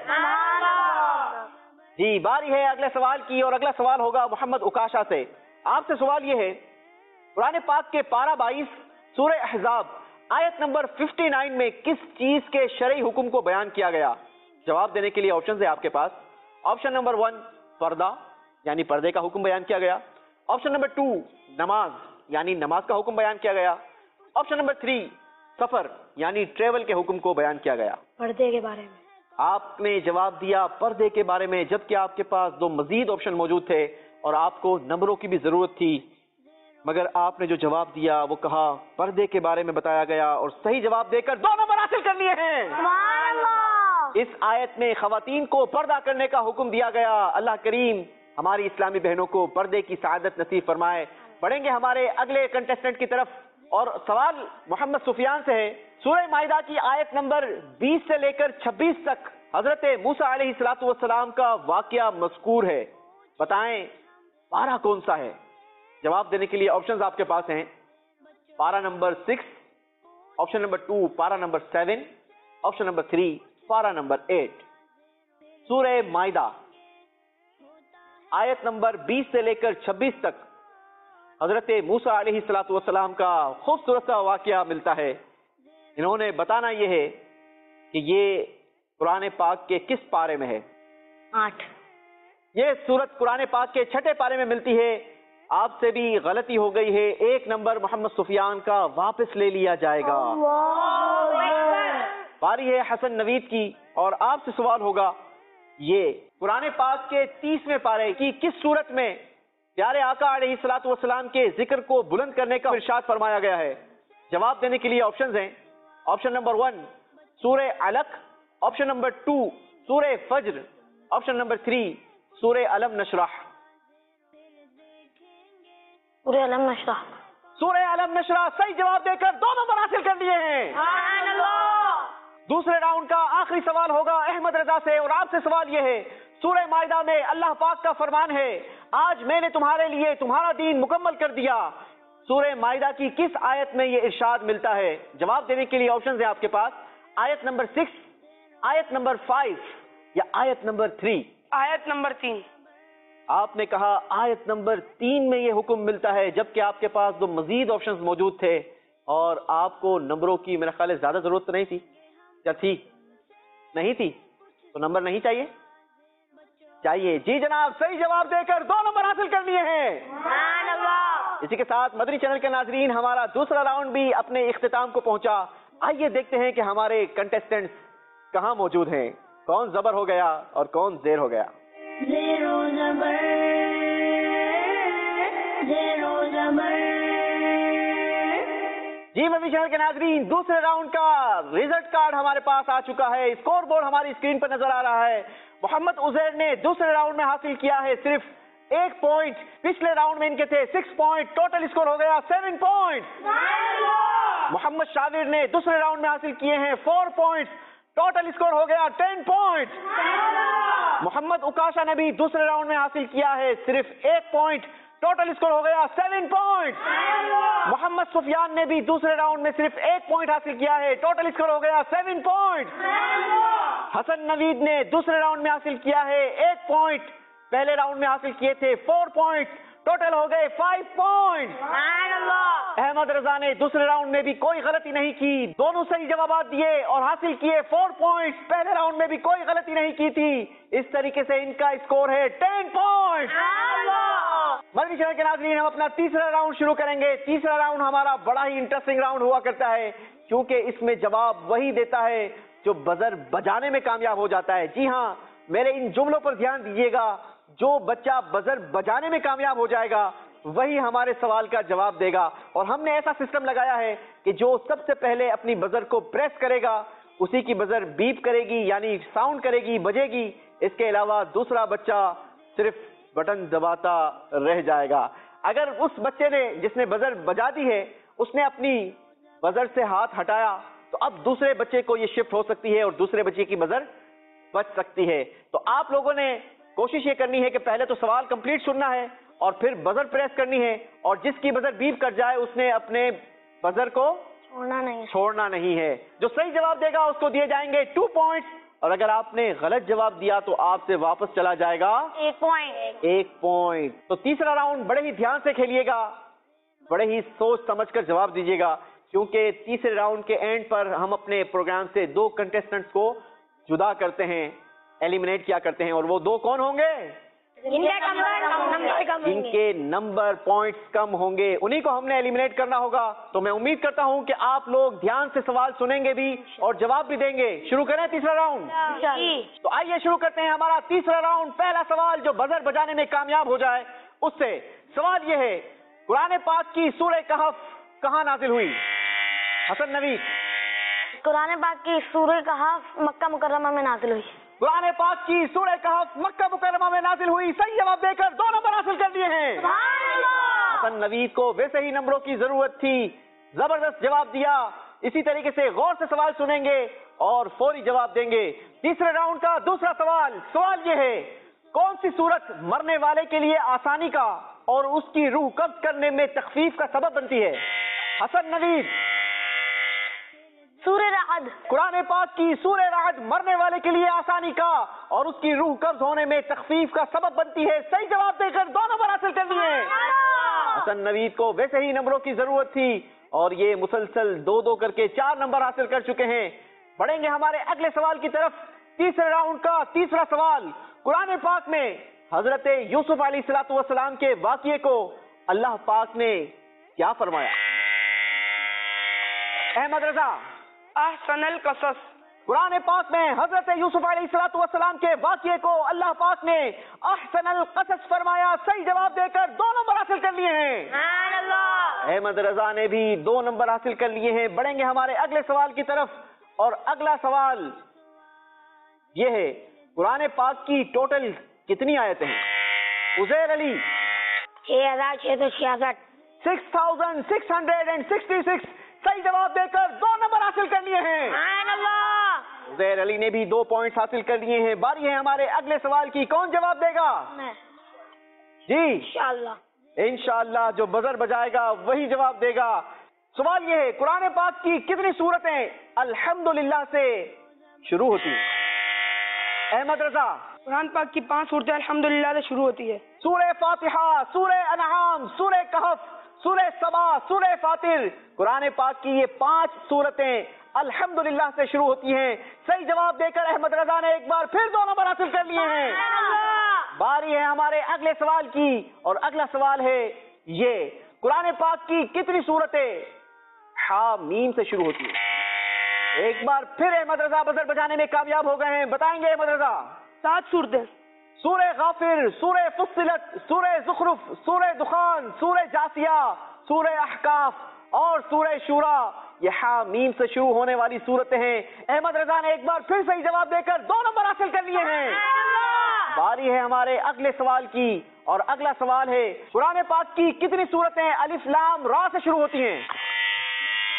जी, बारी है अगले सवाल की और अगला सवाल होगा मोहम्मद उकाशा से। आपसे सवाल यह है, कुरान पाक के पारा 22 सूरह अहज़ाब आयत नंबर 59 में किस चीज के शरई हुक्म को बयान किया गया? जवाब देने के लिए ऑप्शन है आपके पास। ऑप्शन नंबर 1 पर्दा यानी पर्दे का हुक्म बयान किया गया, ऑप्शन नंबर 2 नमाज यानी नमाज का हुक्म बयान किया गया, ऑप्शन नंबर 3 सफर यानी ट्रेवल के हुक्म को बयान किया गया। पर्दे के बारे में आपने जवाब दिया पर्दे के बारे में, जबकि आपके पास 2 मजीद ऑप्शन मौजूद थे और आपको नंबरों की भी जरूरत थी, मगर आपने जो जवाब दिया वो कहा पर्दे के बारे में बताया गया और सही जवाब देकर 2 नंबर हासिल कर लिए हैं। इस आयत में खवातीन को पर्दा करने का हुक्म दिया गया। अल्लाह करीम हमारी इस्लामी बहनों को पर्दे की सआदत नसीब फरमाए। बढ़ेंगे हमारे अगले कंटेस्टेंट की तरफ और सवाल मोहम्मद सुफियान से है। सूरह माइदा की आयत नंबर 20 से लेकर 26 तक हजरत मूसा अलैहिस्सलातु वस्सलाम का वाकया मज़कूर है, बताएं पारा कौन सा है? जवाब देने के लिए ऑप्शंस आपके पास हैं। पारा नंबर 6, ऑप्शन नंबर 2 पारा नंबर 7, ऑप्शन नंबर 3 पारा नंबर 8। सूरह माइदा आयत नंबर 20 से लेकर 26 तक हजरत मूसा अलैहिस्सलातु वस्सलाम का खूबसूरत सा वाकया मिलता है। इन्होंने बताना यह है कि ये कुरान पाक के किस पारे में है? 8। ये सूरत कुरान पाक के 6ठे पारे में मिलती है। आपसे भी गलती हो गई है, 1 नंबर मोहम्मद सुफियान का वापस ले लिया जाएगा। बारी है हसन नवीद की और आपसे सवाल होगा, ये कुरान पाक के 30वें पारे की किस सूरत में प्यारे आका अलैहिस्सलातु वस्सलाम के जिक्र को बुलंद करने का इरशाद फरमाया गया है? जवाब देने के लिए ऑप्शंस हैं। ऑप्शन नंबर 1 सूरह अलक, ऑप्शन नंबर 2 सूरह फज्र, ऑप्शन नंबर 3 सूरह अलम नशरह। सूरह अलम नशरह। सूरह अलम नशरह सही जवाब देकर 2 नंबर हासिल कर लिए हैं। दूसरे राउंड का आखिरी सवाल होगा अहमद रजा से और आपसे सवाल यह है, सूरह माइदा में अल्लाह पाक का फरमान है, आज मैंने तुम्हारे लिए तुम्हारा दीन मुकम्मल कर दिया। सूरह माइदा की किस आयत में यह इरशाद मिलता है? जवाब देने के लिए ऑप्शन है आपके पास। आयत नंबर 6, आयत नंबर 5 या आयत नंबर 3? आयत नंबर 3। आपने कहा आयत नंबर 3 में यह हुक्म मिलता है, जबकि आपके पास 2 मजीद ऑप्शंस मौजूद थे और आपको नंबरों की मेरे ख्याल ज्यादा जरूरत नहीं थी। क्या थी? नहीं थी तो नंबर नहीं चाहिए? चाहिए। जी जनाब, सही जवाब देकर 2 नंबर हासिल कर लिए हैं। इसी के साथ मदनी चैनल के नाजरीन, हमारा दूसरा राउंड भी अपने इख्तिताम को पहुंचा। आइए देखते हैं कि हमारे कंटेस्टेंट्स कहां मौजूद हैं, कौन जबर हो गया और कौन जेर हो गया। जी मदनी चैनल के नाजरीन, दूसरे राउंड का रिजल्ट कार्ड हमारे पास आ चुका है। स्कोर बोर्ड हमारी स्क्रीन पर नजर आ रहा है। मोहम्मद उजैर ने दूसरे राउंड में हासिल किया है सिर्फ 1 पॉइंट। पिछले राउंड में इनके थे 6 पॉइंट। टोटल स्कोर हो गया 7 पॉइंट। محمد شاویر نے دوسرے راؤنڈ میں حاصل کیے ہیں 4 پوائنٹس، ٹوٹل اسکور ہو گیا 10 پوائنٹس۔ محمد اکاشا نے بھی دوسرے راؤنڈ میں حاصل کیا ہے صرف 1 پوائنٹ، ٹوٹل اسکور ہو گیا 7 پوائنٹس۔ محمد سفیان نے بھی دوسرے راؤنڈ میں صرف 1 پوائنٹ حاصل کیا ہے، ٹوٹل اسکور ہو گیا 7 پوائنٹس۔ حسن نوید نے دوسرے راؤنڈ میں حاصل کیا ہے 1 پوائنٹ، پہلے راؤنڈ میں حاصل کیے تھے 4 پوائنٹس، ٹوٹل ہو گئے 5 پوائنٹس۔ احمد رضا نے دوسرے راؤنڈ میں بھی کوئی غلطی نہیں کی، دونوں صحیح جوابات دیے اور حاصل کیے 4 پوائنٹس، پہلے راؤنڈ میں بھی کوئی غلطی نہیں کی تھی، اس طریقے سے ان کا اسکور ہے 10 پوائنٹس۔ مدنی چینل کے ناظرین، ہم اپنا تیسرا راؤنڈ شروع کریں گے۔ تیسرا راؤنڈ ہمارا بڑا ہی انٹرسٹنگ راؤنڈ ہوا کرتا ہے، کیونکہ اس میں جواب وہی دیتا ہے جو بزر بجانے میں کامیاب ہو جاتا ہے۔ جی ہاں، میرے ان جملوں پر دھیان دیجیے گا، جو بچہ بزر بجانے میں کامیاب ہو جائے گا وہی ہمارے سوال کا جواب دے گا، اور ہم نے ایسا سسٹم لگایا ہے کہ جو سب سے پہلے اپنی بزر کو پریس کرے گا اسی کی بزر بیپ کرے گی، یعنی ساؤنڈ کرے گی، بجے گی۔ اس کے علاوہ دوسرا بچہ صرف بٹن دباتا رہ جائے گا۔ اگر اس بچے نے جس نے بزر بجا دی ہے اس نے اپنی بزر سے ہاتھ ہٹایا تو اب دوسرے بچے کو یہ شفٹ ہو سکتی ہے اور دوسرے بچے کی بزر بچ سکتی ہے۔ تو آپ لوگوں نے کوشش یہ کرنی ہے کہ پہلے تو سوال کمپلیٹ سننا ہے اور پھر بزر پریس کرنی ہے، اور جس کی بزر بیپ کر جائے اس نے اپنے بزر کو چھوڑنا نہیں ہے۔ جو صحیح جواب دے گا اس کو دیے جائیں گے 2 پوائنٹس، اور اگر آپ نے غلط جواب دیا تو آپ سے واپس چلا جائے گا 1 پوائنٹ۔ تو تیسرا راؤنڈ بڑے ہی دھیان سے کھیلیے گا، بڑے ہی سوچ سمجھ کر جواب دیجیے گا، کیونکہ تیسرے راؤنڈ کے اینڈ پر ہم اپنے پروگرام سے 2 کنٹیسٹنٹس کو جدا کرتے ہیں، ایلیمنیٹ کیا کرتے ہیں، اور وہ 2 کون ہوں گے؟ جن کے نمبر پوائنٹس کم ہوں گے انہی کو ہم نے ایلیمنیٹ کرنا ہوگا۔ تو میں امید کرتا ہوں کہ آپ لوگ دھیان سے سوال سنیں گے بھی اور جواب بھی دیں گے۔ شروع کریں تیسرا راؤنڈ؟ تو آئیے شروع کرتے ہیں ہمارا تیسرا راؤنڈ۔ پہلا سوال جو بزر بجانے میں کامیاب ہو جائے اس سے سوال یہ ہے، قرآن پاک کی سورہ کہف کہاں نازل ہوئی؟ حسن نوید۔ قرآن پاک کی سورہ کہف مکہ مکرمہ میں نازل ہوئی۔ قرآن پاک کی سورہ کہف مکہ مکرمہ میں نازل ہوئی، صحیح جواب دے کر 2 نمبر حاصل کر لیے ہیں۔ حسن نوید کو ویسے ہی نمبروں کی ضرورت تھی، زبردست جواب دیا۔ اسی طریقے سے غور سے سوال سنیں گے اور فوری جواب دیں گے۔ تیسرے راؤنڈ کا دوسرا سوال یہ ہے، کون سی صورت مرنے والے کے لیے آسانی کا اور اس کی روح قبض کرنے میں تخفیف کا سبب بنتی ہے؟ حسن نوید۔ سورہ رعد۔ قرآن پاک کی سورہ رعد مرنے والے کے لیے آسانی کا اور اس کی روح قبض ہونے میں تخفیف کا سبب بنتی ہے، صحیح جواب دے کر 2 نمبر حاصل کر لیے۔ حسن نوید کو ویسے ہی نمبروں کی ضرورت تھی اور یہ مسلسل 2 کر کے 4 نمبر حاصل کر چکے ہیں۔ بڑھیں گے ہمارے اگلے سوال کی طرف۔ تیسرے راؤنڈ کا تیسرا سوال، قرآن پاک میں حضرت یوسف علیہ السلام کے واقعے کو اللہ پاک نے کیا فرمایا؟ احمد رضا۔ احسن القصص۔ قرآن پاک میں حضرت یوسف علیہ السلام کے واقعے کو اللہ پاک نے احسن القصص فرمایا، صحیح جواب دے کر 2 نمبر حاصل کر لیے ہیں۔ احمد رضا نے بھی 2 نمبر حاصل کر لیے ہیں۔ بڑھیں گے ہمارے اگلے سوال کی طرف، اور اگلا سوال یہ ہے، قرآن پاک کی ٹوٹل کتنی آیتیں ہیں؟ عزیر علی۔ 6666۔ 6666، صحیح جواب دے کر 2 نمبر حاصل کر لیے ہیں۔ عزیر علی نے بھی 2 پوائنٹس حاصل کر لیے ہیں۔ باری ہے ہمارے اگلے سوال کی، کون جواب دے گا؟ جی انشاءاللہ جو بزر بجائے گا وہی جواب دے گا۔ سوال یہ ہے، قرآن پاک کی کتنی سورتیں الحمدللہ سے شروع ہوتی ہیں؟ احمد رضا۔ قرآن پاک کی 5 صورتیں الحمدللہ سے شروع ہوتی ہے۔ سورہ فاتحہ، سورہ انعام، سورہ کہف، سورہ سبا، سورہ فاطر، قرآن پاک کی یہ 5 صورتیں الحمدللہ سے شروع ہوتی ہیں۔ صحیح جواب دے کر احمد رضا نے ایک بار پھر 2 نمبر حاصل کر لیے ہیں۔ باری ہے ہمارے اگلے سوال کی، اور اگلا سوال ہے یہ، قرآن پاک کی کتنی صورتیں حامیم سے شروع ہوتی ہیں؟ ایک بار پھر احمد رضا بزر بجانے میں کامیاب ہو گئے ہیں، بتائیں گے احمد رضا؟ 7 صورتیں۔ سورہ غافر، سورہ فصلت، سورہ زخرف، سورہ دخان، سورہ جاثیہ، سورہ احقاف اور سورہ شورا، یہ حامیم سے شروع ہونے والی صورتیں ہیں۔ احمد رضا نے ایک بار پھر صحیح جواب دے کر 2 نمبر حاصل کر لیے ہیں۔ باری ہے ہمارے اگلے سوال کی، اور اگلا سوال ہے، قرآن پاک کی کتنی صورتیں الف لام را سے شروع ہوتی ہیں؟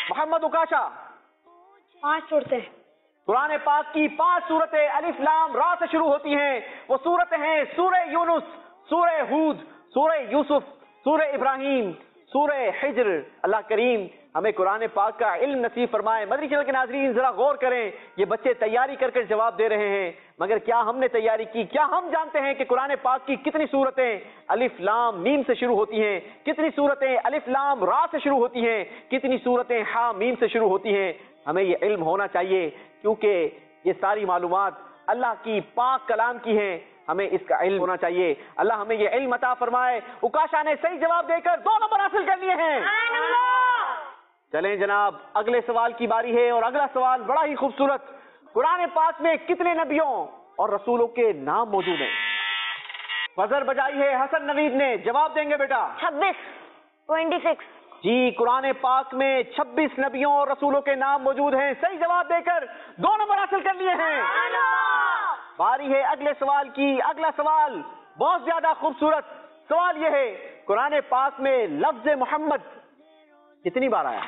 मोहम्मद उकाशा 5 सूरतें। कुरान पाक की 5 सूरतें अलिफ लाम रा से शुरू होती हैं। वो सूरतें हैं सूरह यूनुस, सूरह हूद, सूरह यूसुफ, सूरह इब्राहिम, सूरह हिज्र। अल्लाह करीम हमें कुरान पाक का इल्म नसीब फरमाए। मदनी चैनल के नाज़रीन जरा गौर करें, ये बच्चे तैयारी कर कर जवाब दे रहे हैं, मगर क्या हमने तैयारी की? क्या हम जानते हैं कि कुरान पाक की कितनी सूरतें अलिफ लाम मीम से शुरू होती हैं, कितनी सूरतें अलिफ लाम रा से शुरू होती हैं, कितनी सूरतें हा मीम से शुरू होती हैं? हमें ये इल्म होना चाहिए, क्योंकि ये सारी मालूमात अल्लाह की पाक कलाम की हैं। हमें इसका इल्म होना चाहिए। अल्लाह हमें ये इल्म अता फरमाए। उकाशा ने सही जवाब देकर 2 नंबर हासिल कर लिए हैं। चलें जनाब, अगले सवाल की बारी है और अगला सवाल बड़ा ही खूबसूरत। कुरान पाक में कितने नबियों और रसूलों के नाम मौजूद हैं? बजर बजाई है हसन नवीद ने, जवाब देंगे बेटा। 26 जी, कुरान पाक में 26 नबियों और रसूलों के नाम मौजूद हैं। सही जवाब देकर 2 नंबर हासिल कर लिए हैं। बारी है अगले सवाल की। अगला सवाल बहुत ज्यादा खूबसूरत सवाल यह है, कुरान पाक में लफ्ज मोहम्मद कितनी बार आया?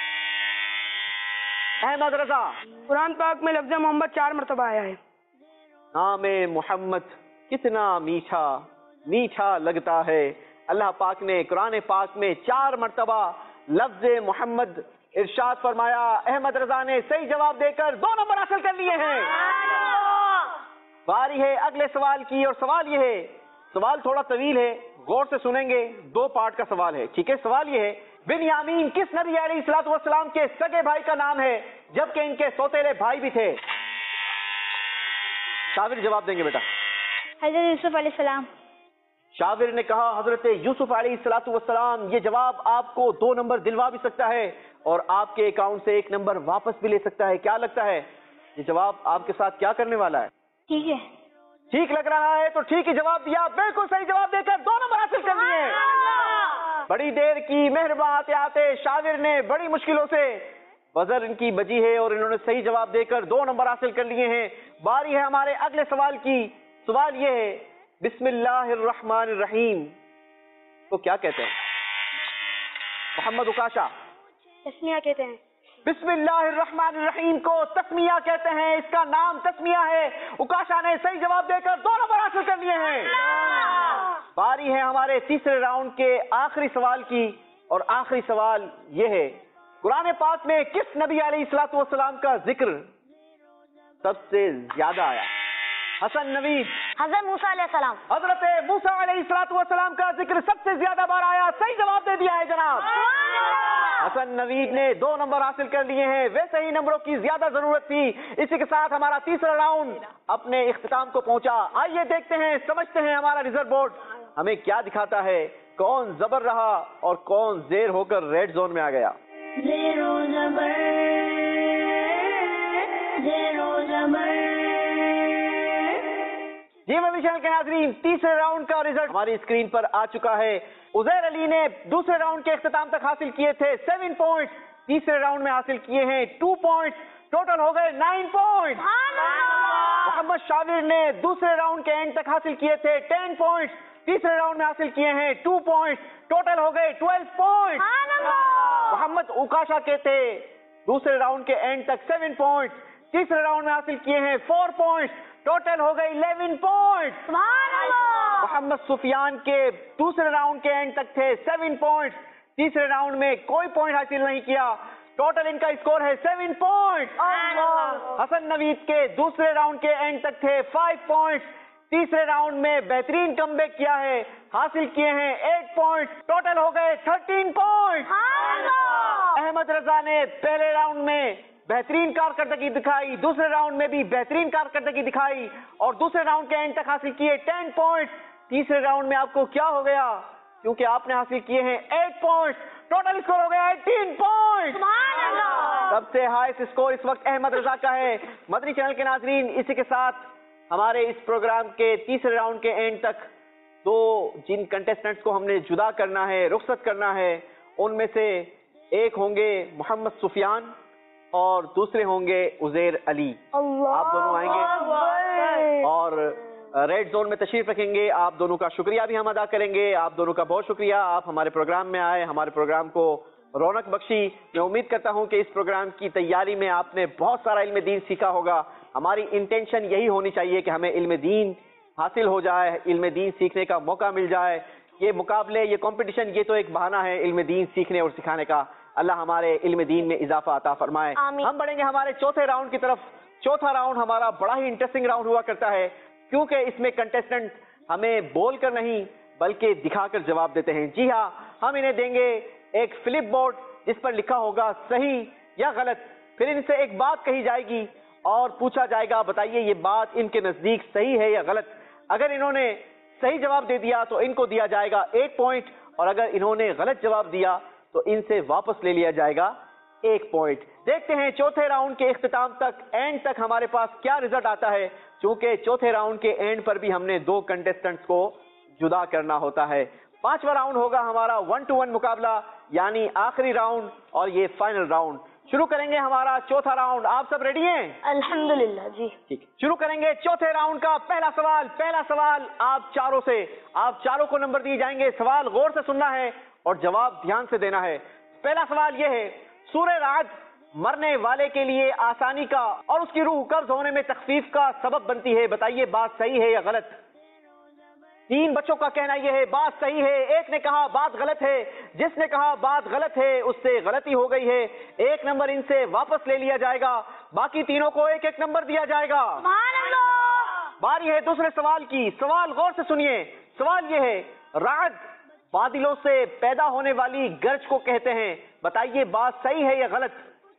अहमद रजा। कुरान पाक में लफ्ज मोहम्मद 4 मरतबा आया है। नाम मोहम्मद कितना मीठा मीठा लगता है। अल्लाह पाक ने कुरान पाक में 4 मरतबा लफ्ज मोहम्मद इरशाद फरमाया। अहमद रजा ने सही जवाब देकर 2 नंबर हासिल कर लिए हैं। बारी है अगले सवाल की और सवाल यह है, सवाल थोड़ा तवील है, गौर से सुनेंगे। 2 पार्ट का सवाल है, ठीक है? सवाल यह है, बिन्यामीन किस नबी अलैहिस्सलातु वस्सलाम के सगे भाई का नाम है, जबकि इनके सौतेले भाई भी थे? शाविर जवाब देंगे बेटा। हज़रत यूसुफ अलैहिस्सलाम। शाविर ने कहा हजरत यूसुफ अलैहिस्सलातु वस्सलाम। ये जवाब आपको 2 नंबर दिलवा भी सकता है और आपके अकाउंट से 1 नंबर वापस भी ले सकता है। क्या लगता है ये जवाब आपके साथ क्या करने वाला है? ठीक है। ठीक लग रहा है तो ठीक ही जवाब दिया। बिल्कुल सही जवाब देकर 2 नंबर हासिल कर लिए। बड़ी देर की मेहरबान आते आते शाविर ने बड़ी मुश्किलों से बजर इनकी बजी है और इन्होंने सही जवाब देकर 2 नंबर हासिल कर लिए हैं। बारी है हमारे अगले सवाल की। सवाल यह है, बिस्मिल्लाहिर्रहमानिर्रहीम तो क्या कहते हैं? मोहम्मद उकाशा। तस्मिया कहते हैं। बिस्मिल्लाहिर्रहमानिर्रहीम को तस्मिया कहते हैं, इसका नाम तस्मिया है। उकाशा ने सही जवाब देकर 2 नंबर हासिल कर लिए हैं। बारी है हमारे तीसरे राउंड के आखिरी सवाल की और आखिरी सवाल यह है, कुरान पाक में किस नबी अलैहिस्सलातु वस्सलाम का जिक्र सबसे ज्यादा आया? हसन नवीद। हज़रत मूसा अलैहिस्सलाम। हजरत मूसा अलैहिस्सलातु वस्सलाम का जिक्र सबसे ज्यादा बार आया। सही जवाब दे दिया है जनाब। हसन नवीद ने 2 नंबर हासिल कर लिए हैं। वैसे ही नंबरों की ज्यादा जरूरत थी। इसी के साथ हमारा तीसरा राउंड अपने इख्तिताम को पहुंचा। आइए देखते हैं, समझते हैं हमारा रिजल्ट बोर्ड हमें क्या दिखाता है। कौन जबर रहा और कौन जेर होकर रेड जोन में आ गया? जी मदनी चैनल के नाज़रीन, तीसरे राउंड का रिजल्ट हमारी स्क्रीन पर आ चुका है। उज़ैर अली ने दूसरे राउंड के इख्तिताम तक हासिल किए थे 7 पॉइंट, तीसरे राउंड में हासिल किए हैं 2 पॉइंट, टोटल हो गए 9 पॉइंट। मोहम्मद शाविर ने दूसरे राउंड के एंड तक हासिल किए थे 10 पॉइंट, तीसरे राउंड में हासिल किए हैं 2 पॉइंट, टोटल हो गए 12 पॉइंट। मोहम्मद उकाशा के थे दूसरे राउंड के एंड तक 7 पॉइंट, तीसरे राउंड में हासिल किए हैं 4 पॉइंट, टोटल हो गए 11 पॉइंट। मोहम्मद सुफियान के दूसरे राउंड के एंड तक थे 7 पॉइंट, तीसरे राउंड में कोई पॉइंट हासिल नहीं किया, टोटल इनका स्कोर है 7 पॉइंट। हसन नवीद के दूसरे राउंड के एंड तक थे 5 पॉइंट, तीसरे राउंड में बेहतरीन कमबैक किया है, हासिल किए हैं 8 पॉइंट, टोटल हो गए 13 पॉइंट। अहमद रजा ने पहले राउंड में बेहतरीन कारकर्दगी दिखाई, दूसरे राउंड में भी बेहतरीन कारकर्दगी दिखाई और दूसरे राउंड के एंड तक हासिल किए 10 पॉइंट। तीसरे राउंड में आपको क्या हो गया? क्योंकि आपने हासिल किए हैं 8 पॉइंट, टोटल स्कोर हो गया 18 पॉइंट। सबसे हाईएस्ट स्कोर इस वक्त अहमद रजा का है। मदनी चैनल के नाजरीन, इसी के साथ हमारे इस प्रोग्राम के तीसरे राउंड के एंड तक 2 जिन कंटेस्टेंट्स को हमने जुदा करना है, रुखसत करना है, उनमें से एक होंगे मोहम्मद सुफियान और दूसरे होंगे उज़ैर अली। आप दोनों आएंगे और रेड जोन में तशरीफ रखेंगे। आप दोनों का शुक्रिया भी हम अदा करेंगे। आप दोनों का बहुत शुक्रिया, आप हमारे प्रोग्राम में आए, हमारे प्रोग्राम को रौनक बख्शी। मैं उम्मीद करता हूं कि इस प्रोग्राम की तैयारी में आपने बहुत सारा इल्म दीन सीखा होगा। हमारी इंटेंशन यही होनी चाहिए कि हमें इल्म दीन हासिल हो जाए, इल्म दीन सीखने का मौका मिल जाए। ये मुकाबले, ये कंपटीशन, ये तो एक बहाना है इल्म दीन सीखने और सिखाने का। अल्लाह हमारे इल्म दीन में इजाफा अता फरमाए। हम बढ़ेंगे हमारे चौथे राउंड की तरफ। चौथा राउंड हमारा बड़ा ही इंटरेस्टिंग राउंड हुआ करता है, क्योंकि इसमें कंटेस्टेंट हमें बोल कर नहीं बल्कि दिखाकर जवाब देते हैं। जी हाँ, हम इन्हें देंगे एक फ्लिप बोर्ड जिस पर लिखा होगा सही या गलत। फिर इनसे एक बात कही जाएगी और पूछा जाएगा, बताइए ये बात इनके नजदीक सही है या गलत। अगर इन्होंने सही जवाब दे दिया तो इनको दिया जाएगा 1 पॉइंट, और अगर इन्होंने गलत जवाब दिया तो इनसे वापस ले लिया जाएगा 1 पॉइंट। देखते हैं चौथे राउंड के इख्तिताम तक, एंड तक हमारे पास क्या रिजल्ट आता है, क्योंकि चौथे राउंड के एंड पर भी हमने 2 कंटेस्टेंट्स को जुदा करना होता है। 5वां राउंड होगा हमारा 1 to 1 मुकाबला, यानी आखिरी राउंड और ये फाइनल राउंड। शुरू करेंगे हमारा चौथा राउंड। आप सब रेडी हैं? अल्हम्दुलिल्लाह जी। ठीक, शुरू करेंगे चौथे राउंड का पहला सवाल। पहला सवाल आप चारों से, आप चारों को नंबर दिए जाएंगे। सवाल गौर से सुनना है और जवाब ध्यान से देना है। पहला सवाल यह है, सूरह राद मरने वाले के लिए आसानी का और उसकी रूह कब्ज होने में तखफीफ का सबब बनती है। बताइए बात सही है या गलत। 3 बच्चों का कहना यह है बात सही है, एक ने कहा बात गलत है। जिसने कहा बात गलत है उससे गलती हो गई है, 1 नंबर इनसे वापस ले लिया जाएगा। बाकी तीनों को 1-1 नंबर दिया जाएगा। बारी है दूसरे सवाल की। सवाल गौर से सुनिए। सवाल यह है, राद बादलों से पैदा होने वाली गर्ज को कहते हैं। बताइए बात सही है या गलत।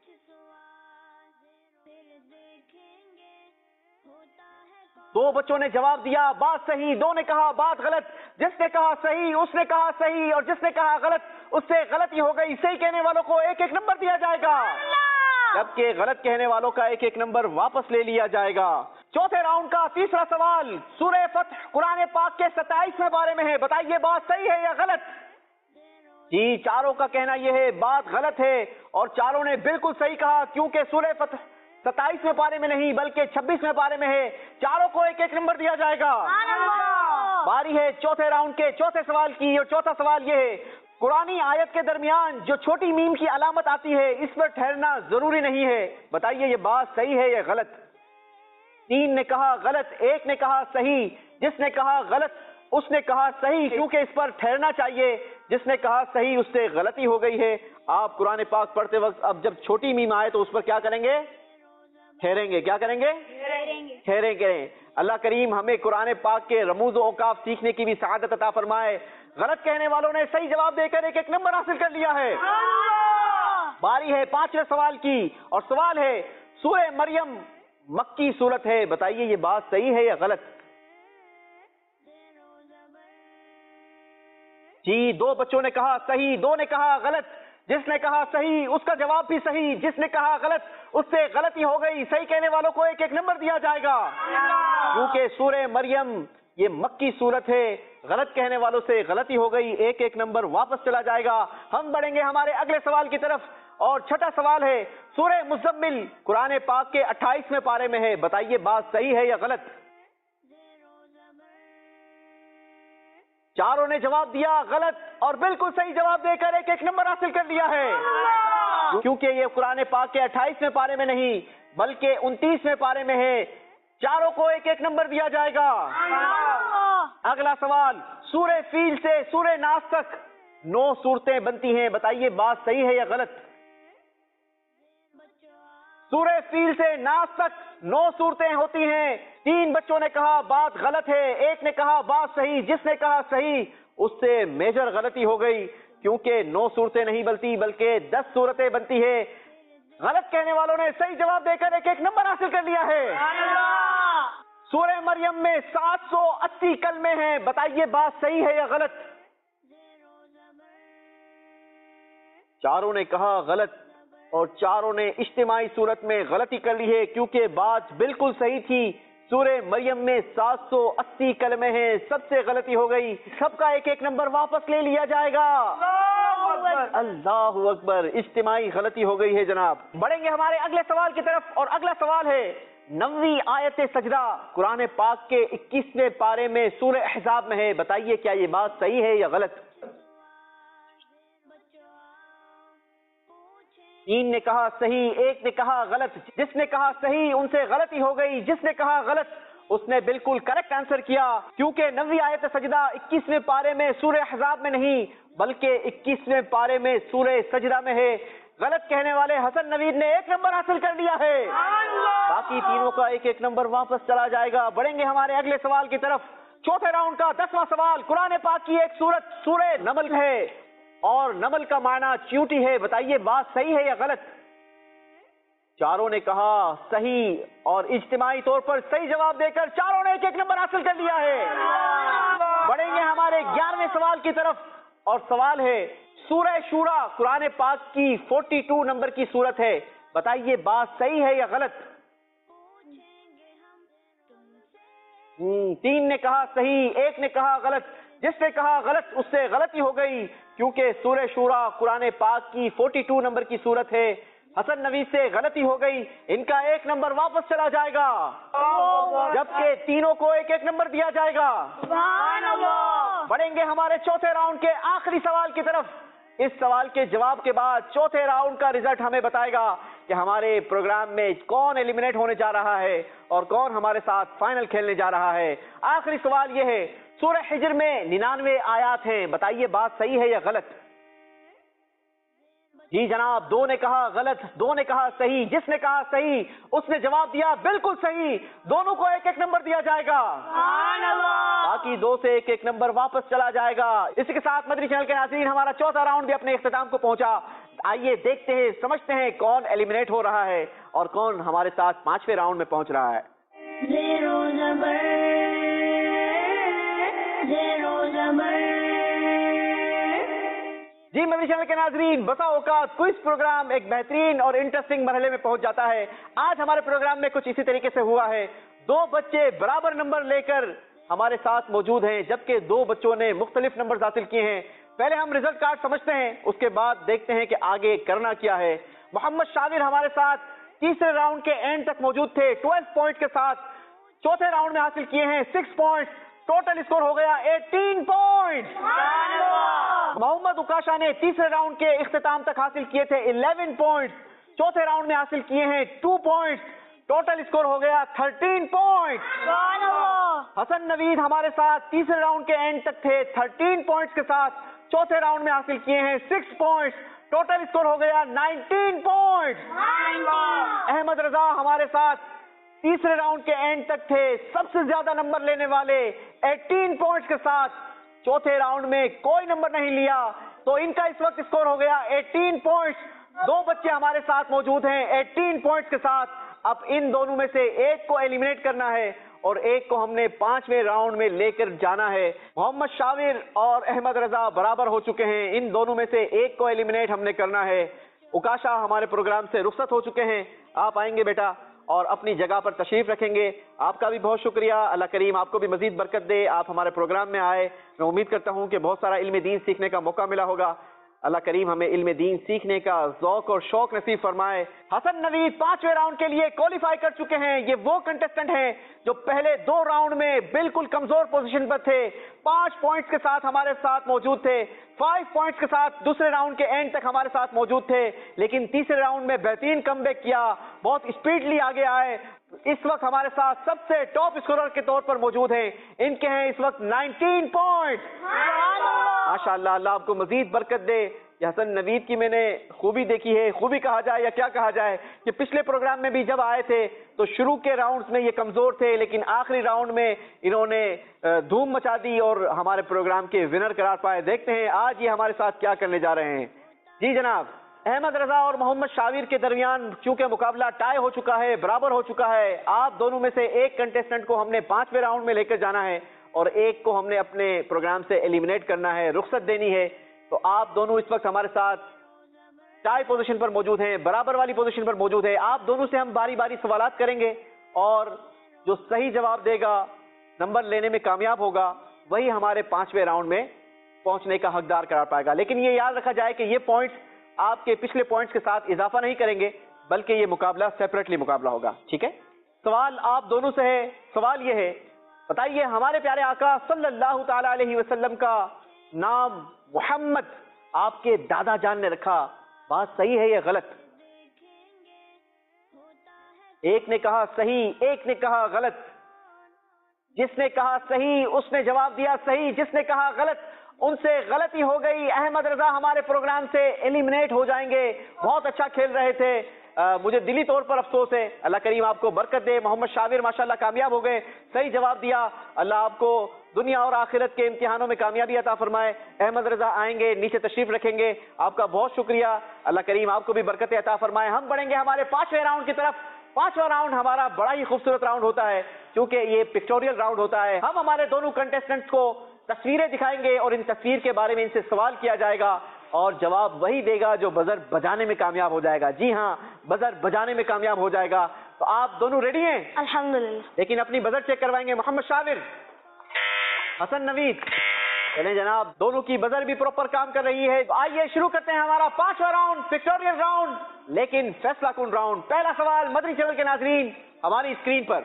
दो बच्चों ने जवाब दिया बात सही, 2 ने कहा बात गलत। जिसने कहा सही उसने कहा सही, और जिसने कहा गलत उससे गलती हो गई। सही कहने वालों को 1-1 नंबर दिया जाएगा, जबकि गलत कहने वालों का 1-1 नंबर वापस ले लिया जाएगा। चौथे राउंड का तीसरा सवाल सूरह फतह कुरान पाक के 27वें पारे में है। बताइए बात सही है या गलत। जी, चारों का कहना यह है बात गलत है, और चारों ने बिल्कुल सही कहा, क्योंकि सूरह फतह 27वें पारे में नहीं बल्कि 26वें पारे में है। चारों को 1-1 नंबर दिया जाएगा। बारी है चौथे राउंड के चौथे सवाल की, और चौथा सवाल यह है, कुरानी आयत के दरमियान जो छोटी मीम की अलामत आती है इस पर ठहरना जरूरी नहीं है। बताइए ये बात सही है या गलत। 3 ने कहा गलत, 1 ने कहा सही। जिसने कहा गलत उसने कहा सही, क्योंकि इस पर ठहरना चाहिए। जिसने कहा सही उससे गलती हो गई है। आप कुरान पाक पढ़ते वक्त अब जब छोटी मीम आए तो उस पर क्या करेंगे? ठहरेंगे। क्या करेंगे? ठहरेंगे। अल्लाह करीम हमें कुरान पाक के रमूज औकाफ सीखने की भी सआदत अता फरमाए। गलत कहने वालों ने सही जवाब देकर 1-1 नंबर हासिल कर लिया है। बारी है 5वें सवाल की, और सवाल है सूरह मरियम मक्की सूरत है। बताइए ये बात सही है या गलत। जी, 2 बच्चों ने कहा सही, 2 ने कहा गलत। जिसने कहा सही उसका जवाब भी सही, जिसने कहा गलत उससे गलती हो गई। सही कहने वालों को 1-1 नंबर दिया जाएगा, क्योंकि सूरह मरियम ये मक्की सूरत है। गलत कहने वालों से गलती हो गई, 1-1 नंबर वापस चला जाएगा। हम बढ़ेंगे हमारे अगले सवाल की तरफ, और छठा सवाल है सूरह मुज़म्मिल कुरान पाक के 28वें पारे में है। बताइए बात सही है या गलत। चारों ने जवाब दिया गलत, और बिल्कुल सही जवाब देकर 1-1 नंबर हासिल कर लिया है, क्योंकि ये कुरान पाक के 28वें पारे में नहीं बल्कि 29वें पारे में है। चारों को 1-1 नंबर दिया जाएगा। अगला सवाल, सूरह फील से सूरह नास तक 9 सूरतें बनती हैं। बताइए बात सही है या गलत। सूरह फील से नास तक 9 सूरतें होती हैं। 3 बच्चों ने कहा बात गलत है, 1 ने कहा बात सही। जिसने कहा सही उससे मेजर गलती हो गई, क्योंकि 9 सूरतें नहीं बल्कि 10 सूरतें बनती है। गलत कहने वालों ने सही जवाब देकर 1-1 नंबर हासिल कर लिया है। सूरह मरियम में 780 कलमे हैं। बताइए बात सही है या गलत। चारों ने कहा गलत, और चारों ने इज्तिमाई सूरत में गलती कर ली है, क्योंकि बात बिल्कुल सही थी। सूरह मरियम में 780 कलमे हैं, सबसे गलती हो गई। सबका 1-1 नंबर वापस ले लिया जाएगा। अल्लाहु अकबर, इज्तिमाई गलती हो गई है जनाब। बढ़ेंगे हमारे अगले सवाल की तरफ, और अगला सवाल है 9वीं आयत सजदा कुरान पाक के 21वें पारे में सूरह अहज़ाब में है। बताइए क्या ये बात सही है या गलत। 3 نے کہا صحیح، 1 نے کہا غلط. جس نے کہا صحیح ان سے غلطی ہو گئی، جس نے کہا غلط اس نے بالکل کریکٹ آنسر کیا، کیونکہ 90 آیت سجدہ 21ویں پارے میں سورہ احزاب میں نہیں بلکہ 21ویں پارے میں سورہ سجدہ میں ہے. غلط کہنے والے حسن نوید نے 1 نمبر حاصل کر لیا ہے. باقی تینوں کا 1 نمبر واپس چلا جائے گا. بڑھیں گے ہمارے اگلے سوال کی طرف. چوتھے راؤنڈ کا 10واں سوال. قرآن پاک کی ایک سورت سورہ نمل ہے اور نمل کا معنی چیونٹی ہے. بتائیے بات صحیح ہے یا غلط؟ چاروں نے کہا صحیح اور اجتماعی طور پر صحیح جواب دے کر چاروں نے 1 نمبر حاصل کر لیا ہے. بڑھیں گے ہمارے 11ویں سوال کی طرف اور سوال ہے سورہ شورا قرآن پاک کی 42 نمبر کی سورت ہے. بتائیے بات صحیح ہے یا غلط؟ 3 نے کہا صحیح، 1 نے کہا غلط. جس نے کہا غلط اس سے غلطی ہو گئی، کیونکہ سورہ شورا قرآن پاک کی 42 نمبر کی سورت ہے. حسن نوید سے غلطی ہو گئی، ان کا 1 نمبر واپس چلا جائے گا، جبکہ تینوں کو 1 نمبر دیا جائے گا. بڑھیں گے ہمارے چوتھے راؤنڈ کے آخری سوال کی طرف. اس سوال کے جواب کے بعد چوتھے راؤنڈ کا رزلٹ ہمیں بتائے گا کہ ہمارے پروگرام میں کون ایلیمنیٹ ہونے جا رہا ہے اور کون ہمارے ساتھ فائنل کھیلنے جا رہا ہے. آخری سوال یہ ہے سورہ حجر میں 99 آیات ہیں. بتائیے بات صحیح ہے یا غلط؟ جی جناب، 2 نے کہا غلط، 2 نے کہا صحیح. جس نے کہا صحیح اس نے جواب دیا بالکل صحیح. دونوں کو 1 نمبر دیا جائے گا. باقی 2 سے 1 نمبر واپس چلا جائے گا. اسی کے ساتھ مدری چینل کے ناظرین ہمارا چوتھا راؤنڈ بھی اپنے اختتام کو پہنچا. آئیے دیکھتے ہیں، سمجھتے ہیں کون ایلیمنیٹ ہو رہا ہے اور کون ہمارے ساتھ 5ویں راؤنڈ میں پہنچ رہا ہے. جی مدری چینل کے ناظرین، بسا اوقات کوئز پروگرام ایک بہترین اور انٹرسٹنگ مرحلے میں پہنچ جاتا ہے. آج ہمارے پروگرام میں کچھ اسی طریقے سے ہوا ہے. 2 بچے برابر نمبر لے کر ہمارے ساتھ موجود ہیں، جبکہ 2 بچوں نے مختلف نمبر حاصل کیے ہیں. پہلے ہم رزلٹ کارڈ سمجھتے ہیں، اس کے بعد دیکھتے ہیں کہ آگے کرنا کیا ہے. محمد شاویر ہمارے ساتھ تیسرے راؤنڈ کے اینڈ تک موجود تھے 12 پوائنٹ کے ساتھ. چوتھے راؤنڈ میں حاصل کیے ہیں 6 پوائنٹ. ٹوٹل اسکور ہو گیا 18 پوائنٹ. محمد اکاشا نے تیسرے راؤنڈ کے اختتام تک حاصل کیے تھے 11 پوائنٹ. چوتھے راؤنڈ میں حاصل کیے ہیں 2 پوائنٹ. ٹوٹل اسکور ہو گیا 13 پوائنٹ. حسن نوید ہمارے ساتھ تیسرے راؤنڈ کے اینڈ تک تھے 13 پوائنٹس کے ساتھ. چوتھے راؤنڈ میں حاصل کیے ہیں 6 پوائنٹس. ٹوٹل اسکور ہو گیا 19 پوائنٹ. احمد رضا ہمارے ساتھ تیسرے راؤنڈ کے اینڈ تک تھے، سب سے زیادہ نمبر لینے والے 18 پوائنٹس کے ساتھ. چوتھے راؤنڈ میں کوئی نمبر نہیں لیا تو ان کا اس وقت اسکور ہو گیا 18 پوائنٹس. 2 بچے ہمارے ساتھ موجود ہیں 18 پوائنٹس کے ساتھ. اب ان دونوں میں سے ایک کو ایلیمنیٹ کرنا ہے اور ایک کو ہم نے 5ویں راؤنڈ میں لے کر جانا ہے. محمد شاویر اور احمد رضا برابر ہو چکے ہیں، ان دونوں میں سے ایک کو ایلیمنیٹ ہم نے کرنا ہے. اکاشا ہمارے پروگرام سے رخصت ہو چکے ہیں. آپ آئیں گے بیٹا اور اپنی جگہ پر تشریف رکھیں گے. آپ کا بھی بہت شکریہ. اللہ کریم آپ کو بھی مزید برکت دے. آپ ہمارے پروگرام میں آئے. میں امید کرتا ہوں کہ بہت سارا علم دین سیکھنے کا موقع ملا ہوگا. اللہ کریم ہمیں علم دین سیکھنے کا ذوق اور شوق نصیب فرمائے. حسن نوید 5ویں راؤنڈ کے لیے کوالیفائی کر چکے ہیں. یہ وہ کنٹیسٹنٹ ہیں جو پہلے 2 راؤنڈ میں بالکل کمزور پوزیشن پر تھے. 5 پوائنٹس کے ساتھ ہمارے ساتھ موجود تھے. 5 پوائنٹس کے ساتھ دوسرے راؤنڈ کے اینڈ تک ہمارے ساتھ موجود تھے، لیکن تیسرے راؤنڈ میں بہترین کم بیک کیا، بہت اسپیڈلی آگے آئے. اس وقت ہمارے ساتھ سب سے ٹاپ اسکورر کے طور پر موجود ہیں. ان کے ہیں اس وقت 19 پوائنٹ. ماشاءاللہ، اللہ آپ کو مزید برکت دے. یہ حسن نوید کی میں نے خوبی دیکھی ہے، خوبی کہا جائے یا کیا کہا جائے، کہ پچھلے پروگرام میں بھی جب آئے تھے تو شروع کے راؤنڈز میں یہ کمزور تھے، لیکن آخری راؤنڈ میں انہوں نے دھوم مچا دی اور ہمارے پروگرام کے ونر قرار پائے. دیکھتے ہیں آج یہ ہمارے ساتھ کیا کرنے جا رہے ہیں. جی جناب، احمد رضا اور محمد شاویر کے درمیان چونکہ مقابلہ ٹائی ہو چکا ہے، برابر ہو چکا ہے. آپ دونوں میں سے ایک کنٹیسٹنٹ کو ہم نے 5ویں راؤنڈ میں لے کر جانا ہے اور ایک کو ہم نے اپنے پروگرام سے ایلیمنیٹ کرنا ہے، رخصت دینی ہے. تو آپ دونوں اس وقت ہمارے ساتھ ٹائی پوزیشن پر موجود ہیں، برابر والی پوزیشن پر موجود ہیں. آپ دونوں سے ہم باری باری سوالات کریں گے اور جو صحیح جواب دے گا، نمبر لینے میں کامیاب ہوگا، وہی ہمارے 5ویں راؤنڈ میں پہنچنے کا حقدار قرار پائے گا. لیکن یہ یاد رکھا جائے کہ یہ پوائنٹس آپ کے پچھلے پوائنٹس کے ساتھ اضافہ نہیں کریں گے، بلکہ یہ مقابلہ سیپریٹلی مقابلہ ہوگا. ٹھیک ہے؟ سوال آپ دونوں سے ہے. سوال یہ ہے، بتائیے ہمارے پیارے آقا صلی اللہ تعالی علیہ وسلم کا نام محمد آپ کے دادا جان نے رکھا، بات صحیح ہے یا غلط؟ ایک نے کہا صحیح، ایک نے کہا غلط. جس نے کہا صحیح اس نے جواب دیا صحیح، جس نے کہا غلط ان سے غلطی ہو گئی. احمد رضا ہمارے پروگرام سے ایلیمنیٹ ہو جائیں گے. بہت اچھا کھیل رہے تھے، مجھے دلی طور پر افسوس ہے. اللہ کریم آپ کو برکت دے. محمد شاور ماشاءاللہ کامیاب ہو گئے، صحیح جواب دیا. اللہ آپ کو دنیا اور آخرت کے امتحانوں میں کامیابی عطا فرمائے. احمد رضا آئیں گے، نیچے تشریف رکھیں گے. آپ کا بہت شکریہ. اللہ کریم آپ کو بھی برکت عطا فرمائے. ہم بڑھیں گے ہمارے 5ویں راؤنڈ کی طرف. 5واں راؤنڈ ہمارا بڑا ہی خوبصورت راؤنڈ ہوتا ہے کیونکہ یہ پکٹوریل راؤنڈ ہوتا ہے. ہم ہمارے دونوں کنٹیسٹنٹس کو تصویریں دکھائیں گے اور ان تصویر کے بارے میں ان سے سوال کیا جائے گا اور جواب وہی دے گا جو بزر بجانے میں کامیاب ہو جائے گا. جی ہاں، بزر بجانے میں کامیاب ہو جائے گا. تو آپ دونوں ریڈی ہیں؟ الحمدللہ. لیکن اپنی بزر چیک کروائیں گے. محمد شاور، حسن نوید. چلیں جناب، دونوں کی بزر بھی پراپر کام کر رہی ہے. آئیے شروع کرتے ہیں ہمارا 5واں راؤنڈ، پکٹوریل راؤنڈ لیکن فیصلہ کن راؤنڈ. پہلا سوال مدنی چینل کے ناظرین ہماری اسکرین پر.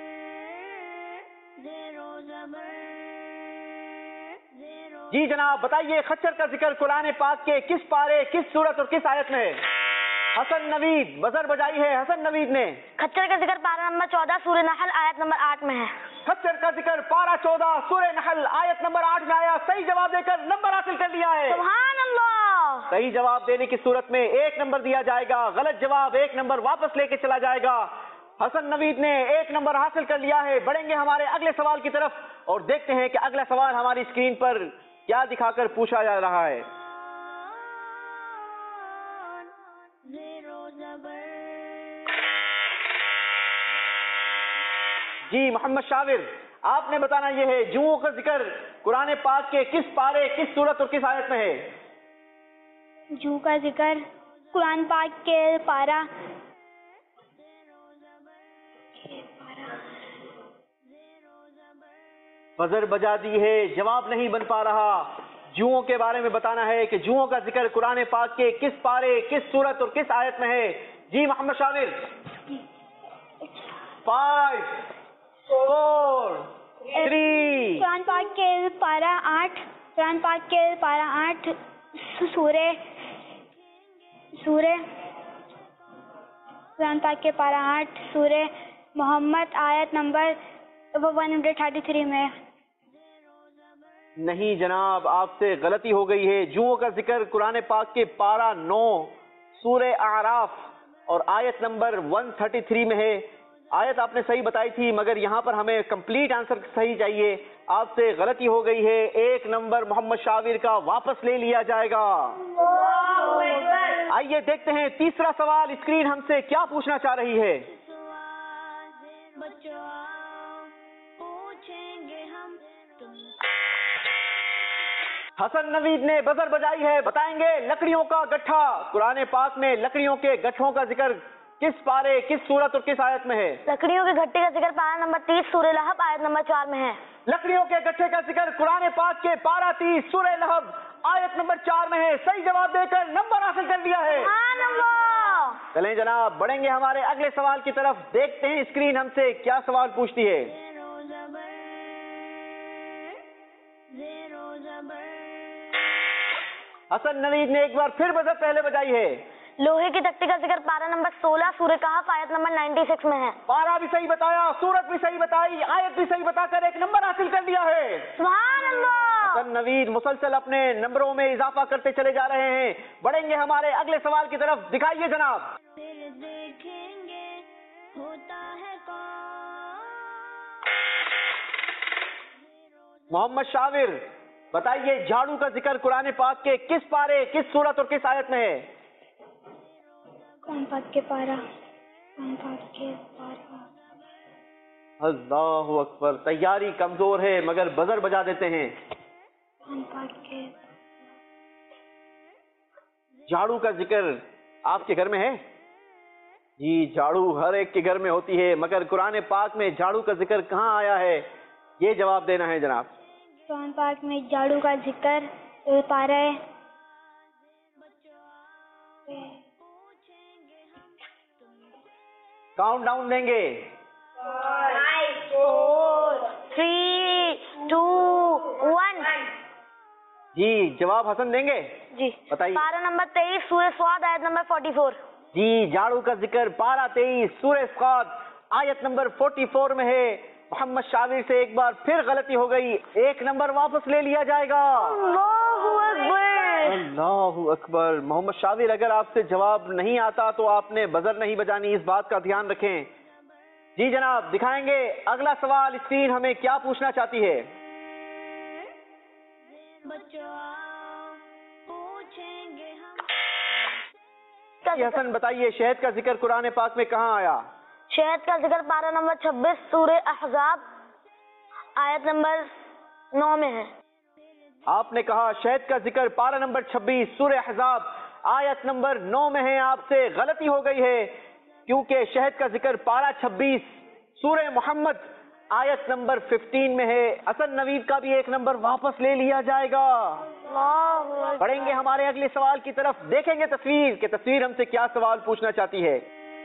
جی جناب بتائیے، خچر کا ذکر قرآن پاک کے کس پارے، کس سورت اور کس آیت میں ہے؟ حسن نوید بزر بجائی ہے. حسن نوید نے. خچر کا ذکر پارہ نمبر 14 سورہ نحل آیت نمبر 8 میں ہے. خچر کا ذکر پارہ 14 سورہ نحل آیت نمبر 8 میں آیا. صحیح جواب دے کر نمبر حاصل کر لیا ہے. سبحان اللہ. صحیح جواب دینے کی صورت میں 1 نمبر دیا جائے گا، غلط جواب 1 نمبر واپس لے کے چلا جائے گا. حسن نوید نے 1 نمبر حاصل کر لیا ہے. بڑھیں گے ہمارے اگلے سوال کی طرف اور دیکھتے ہیں کہ اگلا سوال ہماری اسکرین پر کیا دکھا کر پوچھا جا رہا ہے. جی محمد شاور، آپ نے بتانا یہ ہے جوؤں کا ذکر قرآن پاک کے کس پارے، کس سورت اور کس آیت میں ہے؟ جو کا ذکر قرآن پاک کے پارہ بزر بجا دی ہے، جواب نہیں بن پا رہا. جوؤں کے بارے میں بتانا ہے کہ جوؤں کا ذکر قرآن پاک کے کس پارے، کس سورت اور کس آیت میں ہے. جی محمد شاور. 5 4 3 قرآن پاک کے پارہ 8، قرآن پاک کے پارہ 8 سورہ قرآن پاک کے پارہ 8 سورہ محمد آیت نمبر 133 میں. نہیں جناب، آپ سے غلطی ہو گئی ہے. جوؤں کا ذکر قرآن پاک کے پارہ 9 سورہ اعراف اور آیت نمبر 133 میں ہے. آیت آپ نے صحیح بتائی تھی مگر یہاں پر ہمیں کمپلیٹ آنسر صحیح چاہیے. آپ سے غلطی ہو گئی ہے. 1 نمبر محمد شاور کا واپس لے لیا جائے گا. آئیے دیکھتے ہیں تیسرا سوال اسکرین ہم سے کیا پوچھنا چاہ رہی ہے. حسن نوید نے بزر بجائی ہے. بتائیں گے لکڑیوں کا گٹھا قرآن پاک میں لکڑیوں کے گٹھوں کا ذکر کس پارے، کس سورت اور کس آیت میں ہے؟ لکڑیوں کے گٹھے کا ذکر پارہ نمبر 30 سورہ لہب آیت نمبر 4 میں ہے. لکڑیوں کے گٹھے کا ذکر قرآن پاک کے پارہ 30 سورہ لہب آیت نمبر 4 میں ہے. صحیح جواب دے کر نمبر حاصل کر لیا ہے. سبحان اللہ. چلیں جناب بڑھیں گے ہمارے اگلے سوال کی طرف. دیکھتے ہیں اسکرین ہم سے کیا سوال پوچھتی ہے. حسن نوید نے ایک بار پھر بزر پہلے بجائی ہے. لوہے کی تختی کا ذکر پارہ نمبر 16 سورہ کہف آیت نمبر 96 میں ہے. پارہ بھی صحیح بتایا، سورت بھی صحیح بتائی، آیت بھی صحیح بتا کر 1 نمبر حاصل کر لیا ہے. سبحان اللہ. حسن نوید مسلسل اپنے نمبروں میں اضافہ کرتے چلے جا رہے ہیں. بڑھیں گے ہمارے اگلے سوال کی طرف. دکھائیے جناب. محمد شاور بتائیے جھاڑو کا ذکر قرآن پاک کے کس پارے، کس سورت اور کس آیت میں ہے؟ قرآن پاک کے پارہ قرآن پاک کے پارہ. اللہ اکبر، تیاری کمزور ہے مگر بزر بجا دیتے ہیں. قرآن پاک کے جھاڑو کا ذکر آپ کے گھر میں ہے؟ جی جھاڑو ہر ایک کے گھر میں ہوتی ہے مگر قرآن پاک میں جھاڑو کا ذکر کہاں آیا ہے یہ جواب دینا ہے جناب. قرآن پاک میں جھاڑو کا ذکر پارہ کاؤنٹ ڈاؤن دیں گے. 5 4 3 2 1. جی جواب حسن دیں گے. جی بتائیے. پارہ نمبر 23 سورہ صاد آیت نمبر 44. جی جھاڑو کا ذکر پارہ 23 سورہ صاد آیت نمبر 44 میں ہے. محمد شاویر سے ایک بار پھر غلطی ہو گئی, 1 نمبر واپس لے لیا جائے گا. اللہ اکبر. محمد شاویر اگر آپ سے جواب نہیں آتا تو آپ نے بزر نہیں بجانی, اس بات کا دھیان رکھیں. جی جناب دکھائیں گے اگلا سوال, اسکرین ہمیں کیا پوچھنا چاہتی ہے. حسن بتائیے شہد کا ذکر قرآن پاک میں کہاں آیا؟ شہد کا ذکر پارہ نمبر 26 سورہ احزاب آیت نمبر 9 میں ہے. آپ نے کہا شہد کا ذکر پارہ نمبر 26 سورہ احزاب آیت نمبر 9 میں ہے. آپ سے غلطی ہو گئی ہے کیونکہ شہد کا ذکر پارہ 26 سورہ محمد آیت نمبر 15 میں ہے. حسن نوید کا بھی 1 نمبر واپس لے لیا جائے گا. پڑھیں گے ہمارے اگلے سوال کی طرف, دیکھیں گے تصویر کہ تصویر ہم سے کیا سوال پوچھنا چاہتی ہے.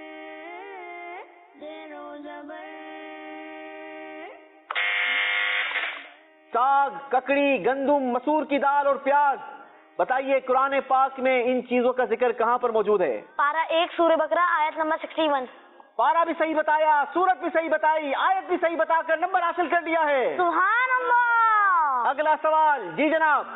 ساگ, ککڑی, گندم, مسور کی دال اور پیاز, بتائیے قرآن پاک میں ان چیزوں کا ذکر کہاں پر موجود ہے؟ پارہ 1 سورہ بقرہ آیت نمبر 61. پارہ بھی صحیح بتایا, سورت بھی صحیح بتائی, آیت بھی صحیح بتا کر نمبر حاصل کر دیا ہے. سبحان اللہ. اگلا سوال. جی جناب.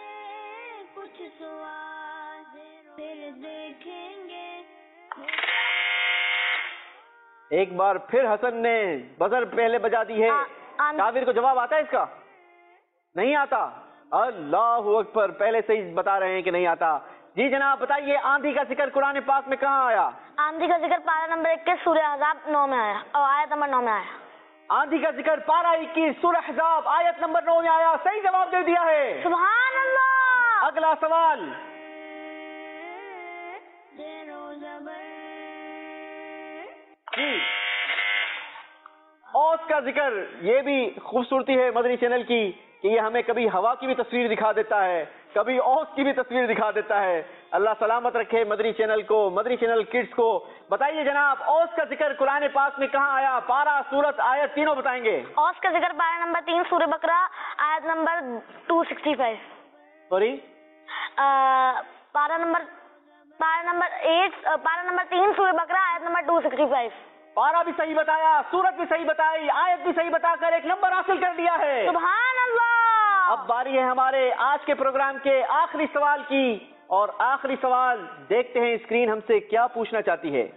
ایک بار پھر حسن نے بزر پہلے بجا دی ہے. شاویر کو جواب آتا ہے اس کا؟ نہیں آتا. اللہ اکبر, پہلے صحیح بتا رہے ہیں کہ نہیں آتا. جی جناب بتائیے آندھی کا ذکر قرآن پاک میں کہاں آیا؟ آندھی کا ذکر پارہ نمبر 21 سورہ احزاب 9 میں آیا اور آیت نمبر 9 میں آیا. آندھی کا ذکر پارہ 21 سورہ احزاب آیت نمبر 9 میں آیا. صحیح جواب دے دیا ہے. سبحان اللہ. اگلا سوال. جی اوس کا ذکر, یہ بھی خوبصورتی ہے مدنی چینل کی کہ یہ ہمیں کبھی ہوا کی بھی تصویر دکھا دیتا ہے, کبھی اوس کی بھی تصویر دکھا دیتا ہے. اللہ سلامت رکھے مدنی چینل کو, مدنی چینل کڈز کو. بتائیے جناب اوس کا ذکر قرآن پاک میں کہاں آیا؟ پارہ, سورت, آیت تینوں بتائیں گے. اوس کا ذکر پارہ نمبر 3 سورہ بقرہ آیت نمبر 265. سوری, پارہ نمبر 3 سورہ بقرہ آیت نمبر 265. پارہ بھی صحیح بتایا, سورت بھی صحیح بتائی, آیت بھی صحیح بتا کر 1 نمبر حاصل کر دیا ہے. سبحان اللہ. اب باری ہے ہمارے آج کے پروگرام کے آخری سوال کی, اور آخری سوال دیکھتے ہیں اسکرین ہم سے کیا پوچھنا چاہتی ہے.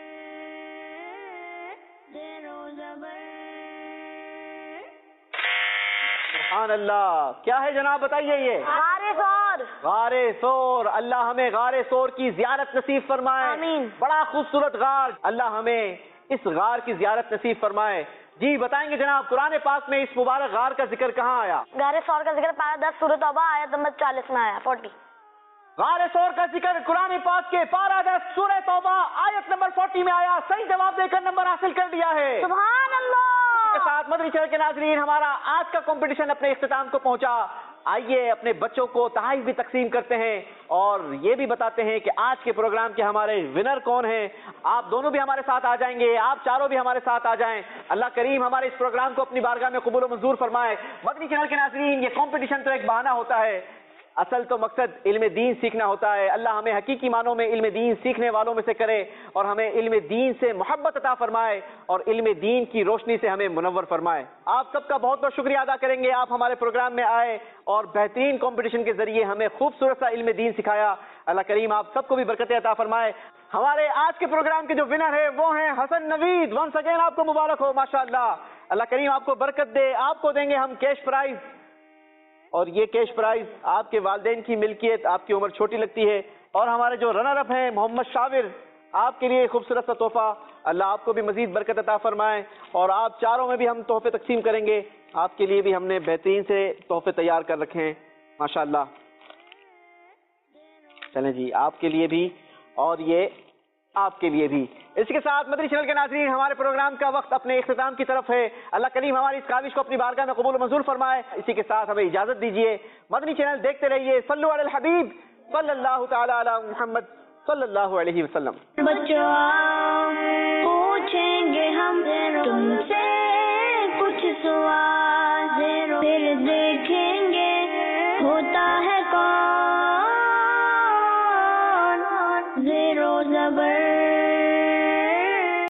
سبحان اللہ, کیا ہے جناب بتائیے. یہ غار ثور. غار ثور. اللہ ہمیں غار ثور کی زیارت نصیب فرمائے. آمین. بڑا خوبصورت غار, اللہ ہمیں اس غار کی زیارت نصیب فرمائے. جی بتائیں گے جناب قرآن پاک میں اس مبارک غار کا ذکر کہاں آیا؟ غار ثور کا ذکر پارہ 10 سورہ توبہ آیت نمبر 40 میں آیا. 40. غار ثور کا ذکر قرآن پاک کے پارہ 10 سورہ توبہ آیت نمبر 40 میں آیا. صحیح جواب دے کر نمبر حاصل کر دیا ہے. سبحان اللہ. کے ساتھ مدنی چینل کے ناظرین ہمارا آج کا کمپٹیشن اپنے اختتام کو پہنچا. آئیے اپنے بچوں کو تحائف بھی تقسیم کرتے ہیں اور یہ بھی بتاتے ہیں کہ آج کے پروگرام کے ہمارے ونر کون ہیں. آپ دونوں بھی ہمارے ساتھ آ جائیں گے, آپ چاروں بھی ہمارے ساتھ آ جائیں. اللہ کریم ہمارے اس پروگرام کو اپنی بارگاہ میں قبول و منظور فرمائے. مدنی چینل کے ناظرین, یہ کمپٹیشن تو ایک بہانہ ہوتا ہے, اصل تو مقصد علم دین سیکھنا ہوتا ہے. اللہ ہمیں حقیقی معنوں میں علم دین سیکھنے والوں میں سے کرے اور ہمیں علم دین سے محبت عطا فرمائے اور علم دین کی روشنی سے ہمیں منور فرمائے. آپ سب کا بہت بہت شکریہ ادا کریں گے, آپ ہمارے پروگرام میں آئے اور بہترین کمپٹیشن کے ذریعے ہمیں خوبصورت سا علم دین سکھایا. اللہ کریم آپ سب کو بھی برکت عطا فرمائے. ہمارے آج کے پروگرام کے جو ونر ہے وہ ہیں حسن نوید. ونس اگین آپ کو مبارک ہو, ماشاءاللہ. اللہ کریم آپ کو برکت دے. آپ کو دیں گے ہم کیش پرائز, اور یہ کیش پرائز آپ کے والدین کی ملکیت, آپ کی عمر چھوٹی لگتی ہے. اور ہمارے جو رنر اپ ہیں محمد شاور, آپ کے لیے خوبصورت سا تحفہ. اللہ آپ کو بھی مزید برکت عطا فرمائے. اور آپ چاروں میں بھی ہم تحفے تقسیم کریں گے. آپ کے لیے بھی ہم نے بہترین سے تحفے تیار کر رکھے ہیں ماشاءاللہ. چلیں جی, آپ کے لیے بھی اور یہ آپ کے لیے بھی. اس کے ساتھ مدنی چینل کے ناظرین ہمارے پروگرام کا وقت اپنے اختتام کی طرف ہے. اللہ کریم ہماری اس کاوش کو اپنی بارگاہ میں قبول و منظور فرمائے. اسی کے ساتھ ہمیں اجازت دیجیے. مدنی چینل دیکھتے رہیے. صلو علی الحبیب صلی اللہ تعالی علی محمد صلی اللہ علیہ وسلم. بچوں پوچھیں گے ہم تم سے کچھ سوال.